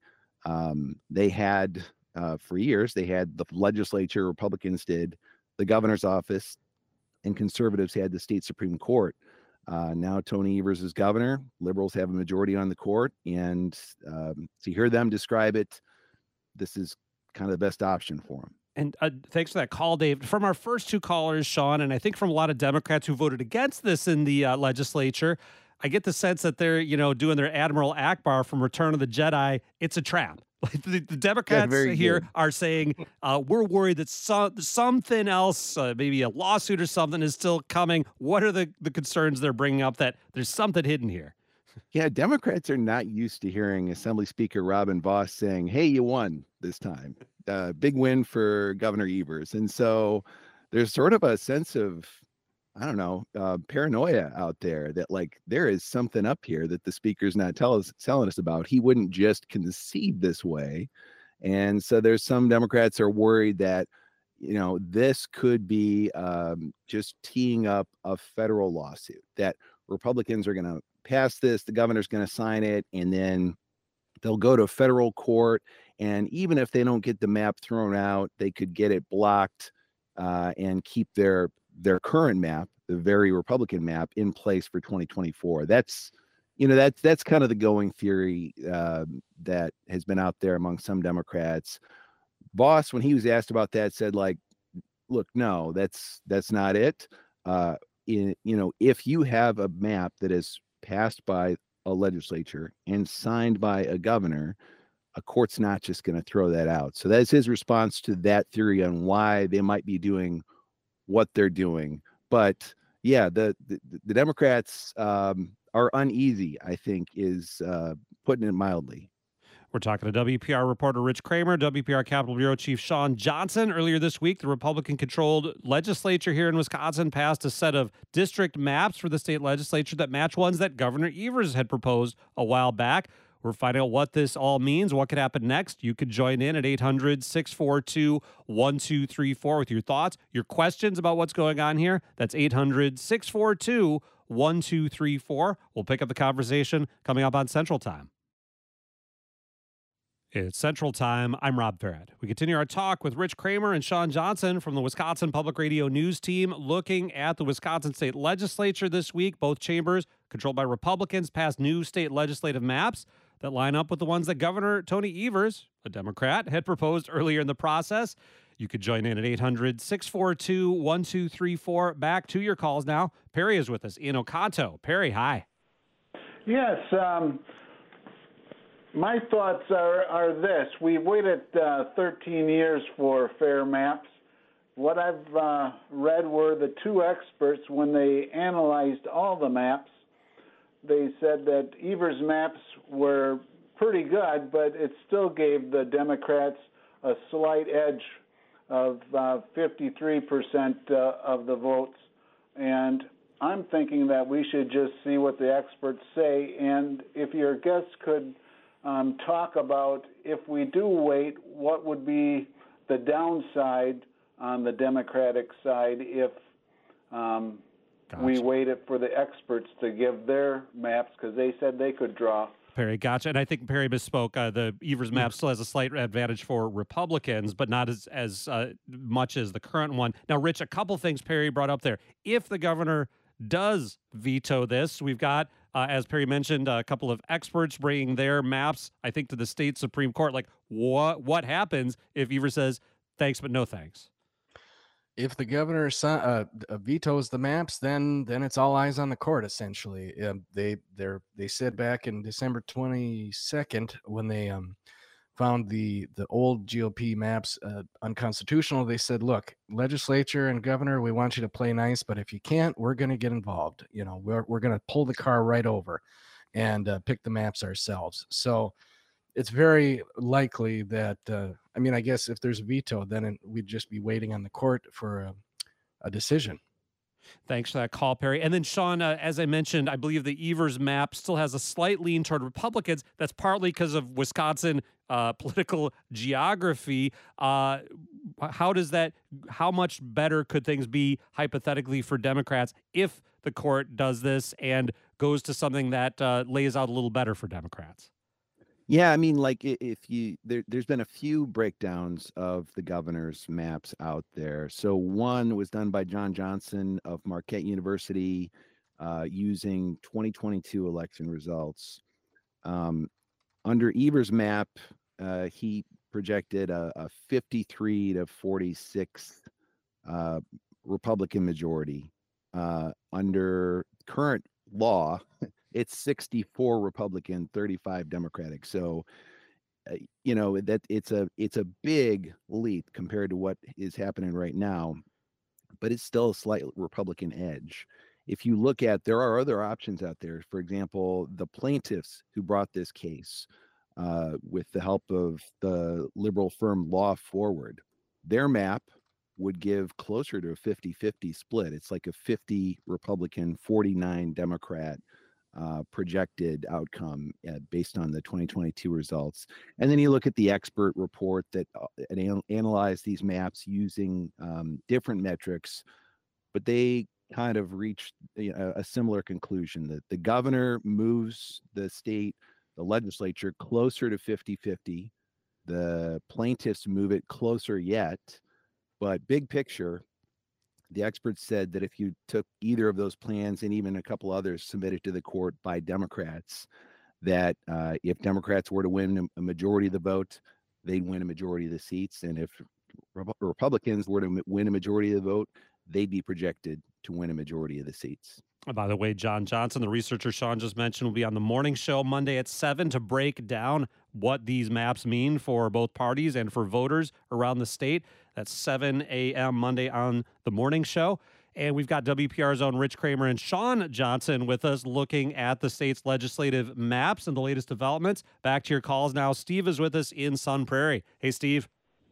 had for years, they had the legislature, Republicans did, the governor's office, and conservatives had the state Supreme Court. Now Tony Evers is governor. Liberals have a majority on the court, and to hear them describe it, this is kind of the best option for them. And thanks for that call, Dave. From our first two callers, Sean, and I think from a lot of Democrats who voted against this in the legislature, I get the sense that they're, doing their Admiral Akbar from Return of the Jedi. It's a trap. Like the Democrats here are saying, we're worried that something else, maybe a lawsuit or something, is still coming. What are the concerns they're bringing up that there's something hidden here? Yeah, Democrats are not used to hearing Assembly Speaker Robin Vos saying, hey, you won this time. Big win for Governor Evers. And so there's sort of a sense of, I don't know, paranoia out there that like there is something up here that the speaker's not telling us about. He wouldn't just concede this way. And so there's some Democrats are worried that, this could be just teeing up a federal lawsuit, that Republicans are going to pass this, the governor's going to sign it, and then they'll go to federal court. And even if they don't get the map thrown out, they could get it blocked and keep their current map, the very Republican map, in place for 2024. That's kind of the going theory that has been out there among some Democrats. Vos, when he was asked about that, said like, look, no, that's not it. If you have a map that is passed by a legislature and signed by a governor, a court's not just going to throw that out. So that's his response to that theory on why they might be doing what they're doing. But yeah, the Democrats are uneasy, I think, is putting it mildly. We're talking to WPR reporter Rich Kramer, WPR Capitol Bureau Chief Sean Johnson. Earlier this week, the Republican-controlled legislature here in Wisconsin passed a set of district maps for the state legislature that match ones that Governor Evers had proposed a while back. We're finding out what this all means, what could happen next. You could join in at 800-642-1234 with your thoughts, your questions about what's going on here. That's 800-642-1234. We'll pick up the conversation coming up on Central Time. It's Central Time. I'm Rob Farrett. We continue our talk with Rich Kramer and Sean Johnson from the Wisconsin Public Radio News team, looking at the Wisconsin State Legislature this week. Both chambers, controlled by Republicans, passed new state legislative maps that line up with the ones that Governor Tony Evers, a Democrat, had proposed earlier in the process. You could join in at 800-642-1234. Back to your calls now. Perry is with us in Oconto. Perry, hi. Yes, my thoughts are this. We've waited 13 years for fair maps. What I've read were the two experts, when they analyzed all the maps, they said that Evers' maps were pretty good, but it still gave the Democrats a slight edge of 53% of the votes. And I'm thinking that we should just see what the experts say. And if your guests could talk about, if we do wait, what would be the downside on the Democratic side if we waited for the experts to give their maps, because they said they could draw Perry, gotcha. And I think Perry misspoke. The Evers map still has a slight advantage for Republicans, but not as much as the current one. Now, Rich, a couple things Perry brought up there. If the governor does veto this, we've got, as Perry mentioned, a couple of experts bringing their maps, I think, to the state Supreme Court. Like, what happens if Evers says, thanks, but no thanks? If the governor vetoes the maps, then it's all eyes on the court. Essentially, they said back in December 22nd when they found the old GOP maps unconstitutional. They said, "Look, legislature and governor, we want you to play nice, but if you can't, we're going to get involved. You know, we're going to pull the car right over and pick the maps ourselves." So it's very likely that, I mean, I guess if there's a veto, then we'd just be waiting on the court for a decision. Thanks for that call, Perry. And then, Sean, as I mentioned, I believe the Evers map still has a slight lean toward Republicans. That's partly because of Wisconsin political geography. How much better could things be hypothetically for Democrats if the court does this and goes to something that lays out a little better for Democrats? Yeah, I mean, like there's been a few breakdowns of the governor's maps out there. So one was done by John Johnson of Marquette University using 2022 election results. Under Evers' map, he projected a 53 to 46 Republican majority. Under current law, it's 64 Republican, 35 Democratic. So, you know, that it's a big leap compared to what is happening right now, but it's still a slight Republican edge. If you look at, there are other options out there. For example, the plaintiffs who brought this case with the help of the liberal firm Law Forward, their map would give closer to a 50-50 split. It's like a 50 Republican, 49 Democrat projected outcome based on the 2022 results. And then you look at the expert report that analyzed these maps using different metrics, but they kind of reached a similar conclusion that the governor moves the state, the legislature closer to 50-50. The plaintiffs move it closer yet, but big picture, the experts said that if you took either of those plans and even a couple others submitted to the court by Democrats, that if Democrats were to win a majority of the vote, they'd win a majority of the seats. And if Republicans were to win a majority of the vote, they'd be projected to win a majority of the seats. By the way, John Johnson, the researcher Sean just mentioned, will be on the morning show Monday at 7 to break down what these maps mean for both parties and for voters around the state. That's 7 a.m. Monday on the morning show. And we've got WPR's own Rich Kramer and Sean Johnson with us looking at the state's legislative maps and the latest developments. Back to your calls now. Steve is with us in Sun Prairie. Hey, Steve.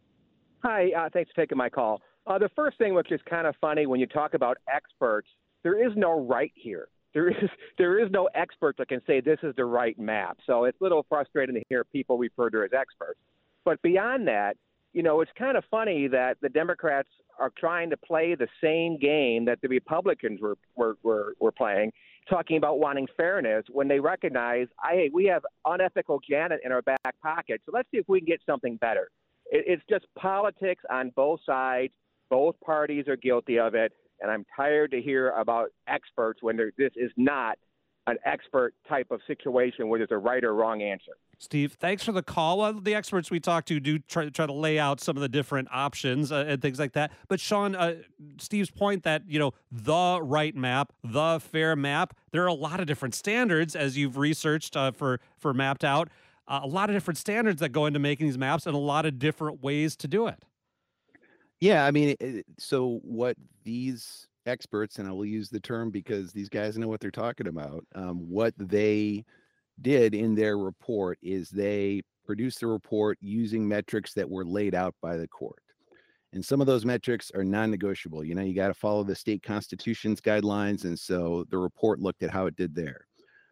Hi, thanks for taking my call. The first thing, which is kind of funny, when you talk about experts, there is no right here. There is no expert that can say this is the right map. So it's a little frustrating to hear people refer to as experts. But beyond that, you know, it's kind of funny that the Democrats are trying to play the same game that the Republicans were playing, talking about wanting fairness when they recognize, hey, we have unethical Janet in our back pocket. So let's see if we can get something better. It's just politics on both sides. Both parties are guilty of it. And I'm tired to hear about experts when this is not an expert type of situation where there's a right or wrong answer. Steve, thanks for the call. Well, the experts we talk to do try to lay out some of the different options and things like that. But Sean, Steve's point that, you know, the right map, the fair map, there are a lot of different standards, as you've researched for Mapped Out, a lot of different standards that go into making these maps and a lot of different ways to do it. Yeah, I mean, so what these experts, and I will use the term because these guys know what they're talking about, what they did in their report is they produced the report using metrics that were laid out by the court. And some of those metrics are non-negotiable. You know, you got to follow the state constitution's guidelines. And so the report looked at how it did there.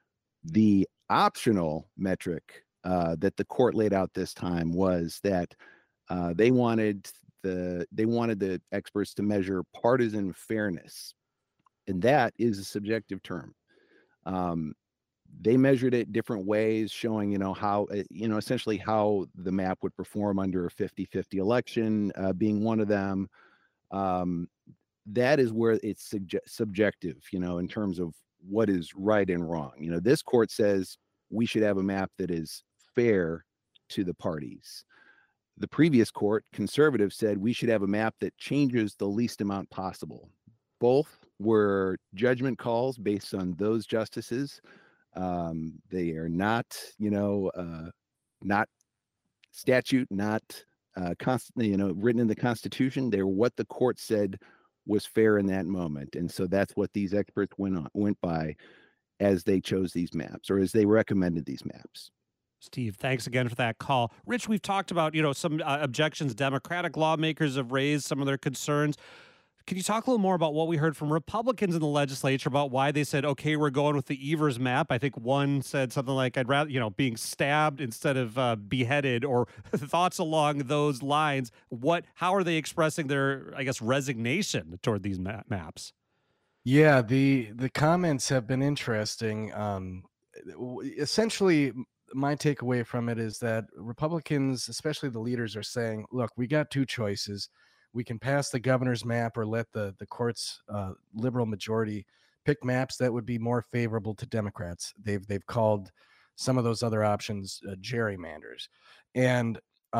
The optional metric that the court laid out this time was that they wanted the experts to measure partisan fairness, and that is a subjective term. they measured it different ways, showing, how, essentially how the map would perform under a 50-50 election, being one of them. That is where it's subjective, in terms of what is right and wrong. This court says we should have a map that is fair to the parties. The previous court, conservative, said we should have a map that changes the least amount possible. Both were judgment calls based on those justices. They are not, not statute, not written in the Constitution. They're what the court said was fair in that moment. And so that's what these experts went by as they chose these maps, or as they recommended these maps. Steve, thanks again for that call. Rich, we've talked about, some objections Democratic lawmakers have raised, some of their concerns. Can you talk a little more about what we heard from Republicans in the legislature about why they said, okay, we're going with the Evers map? I think one said something like, I'd rather, being stabbed instead of beheaded, or thoughts along those lines. How are they expressing their, resignation toward these maps? Yeah, the comments have been interesting. Essentially, my takeaway from it is that Republicans, especially the leaders, are saying, look, we got two choices. We can pass the governor's map, or let the court's liberal majority pick maps that would be more favorable to Democrats. They've called some of those other options gerrymanders. And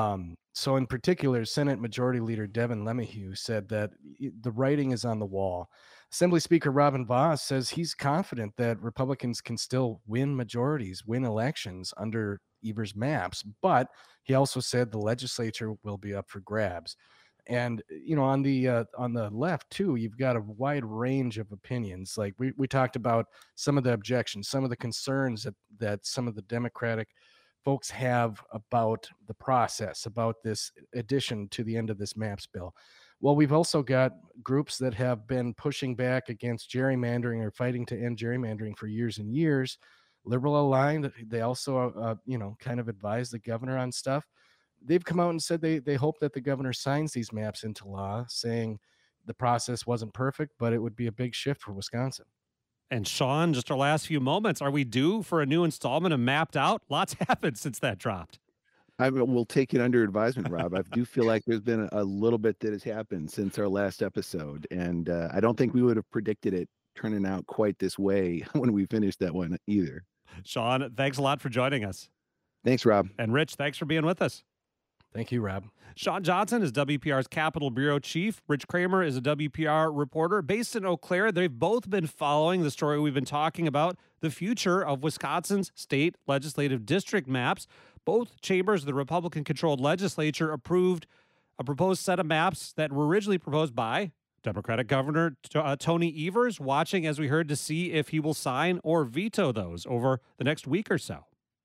so in particular, Senate Majority Leader Devin LeMahieu said that the writing is on the wall. Assembly Speaker Robin Vos says he's confident that Republicans can still win majorities, win elections under Evers' maps, but he also said the legislature will be up for grabs. And, on the left, too, you've got a wide range of opinions. Like we talked about some of the objections, some of the concerns that some of the Democratic folks have about the process, about this addition to the end of this maps bill. Well, we've also got groups that have been pushing back against gerrymandering, or fighting to end gerrymandering, for years and years. Liberal Aligned, they also, kind of advise the governor on stuff. They've come out and said they hope that the governor signs these maps into law, saying the process wasn't perfect, but it would be a big shift for Wisconsin. And Sean, just our last few moments, are we due for a new installment of Mapped Out? Lots happened since that dropped. We'll take it under advisement, Rob. I do feel like there's been a little bit that has happened since our last episode, and I don't think we would have predicted it turning out quite this way when we finished that one either. Sean, thanks a lot for joining us. Thanks, Rob. And Rich, thanks for being with us. Thank you, Rob. Sean Johnson is WPR's Capitol Bureau Chief. Rich Kramer is a WPR reporter based in Eau Claire. They've both been following the story we've been talking about, the future of Wisconsin's state legislative district maps. Both chambers of the Republican-controlled legislature approved a proposed set of maps that were originally proposed by Democratic Governor Tony Evers, watching, as we heard, to see if he will sign or veto those over the next week or so.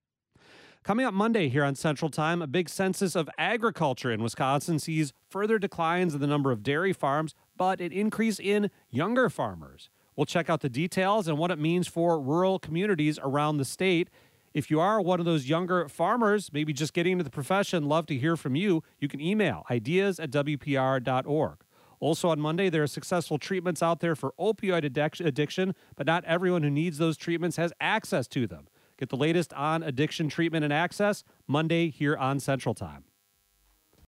Coming up Monday here on Central Time, a big census of agriculture in Wisconsin sees further declines in the number of dairy farms, but an increase in younger farmers. We'll check out the details and what it means for rural communities around the state. If you are one of those younger farmers, maybe just getting into the profession, love to hear from you. You can email ideas@wpr.org. Also on Monday, there are successful treatments out there for opioid addiction, but not everyone who needs those treatments has access to them. Get the latest on addiction treatment and access Monday here on Central Time.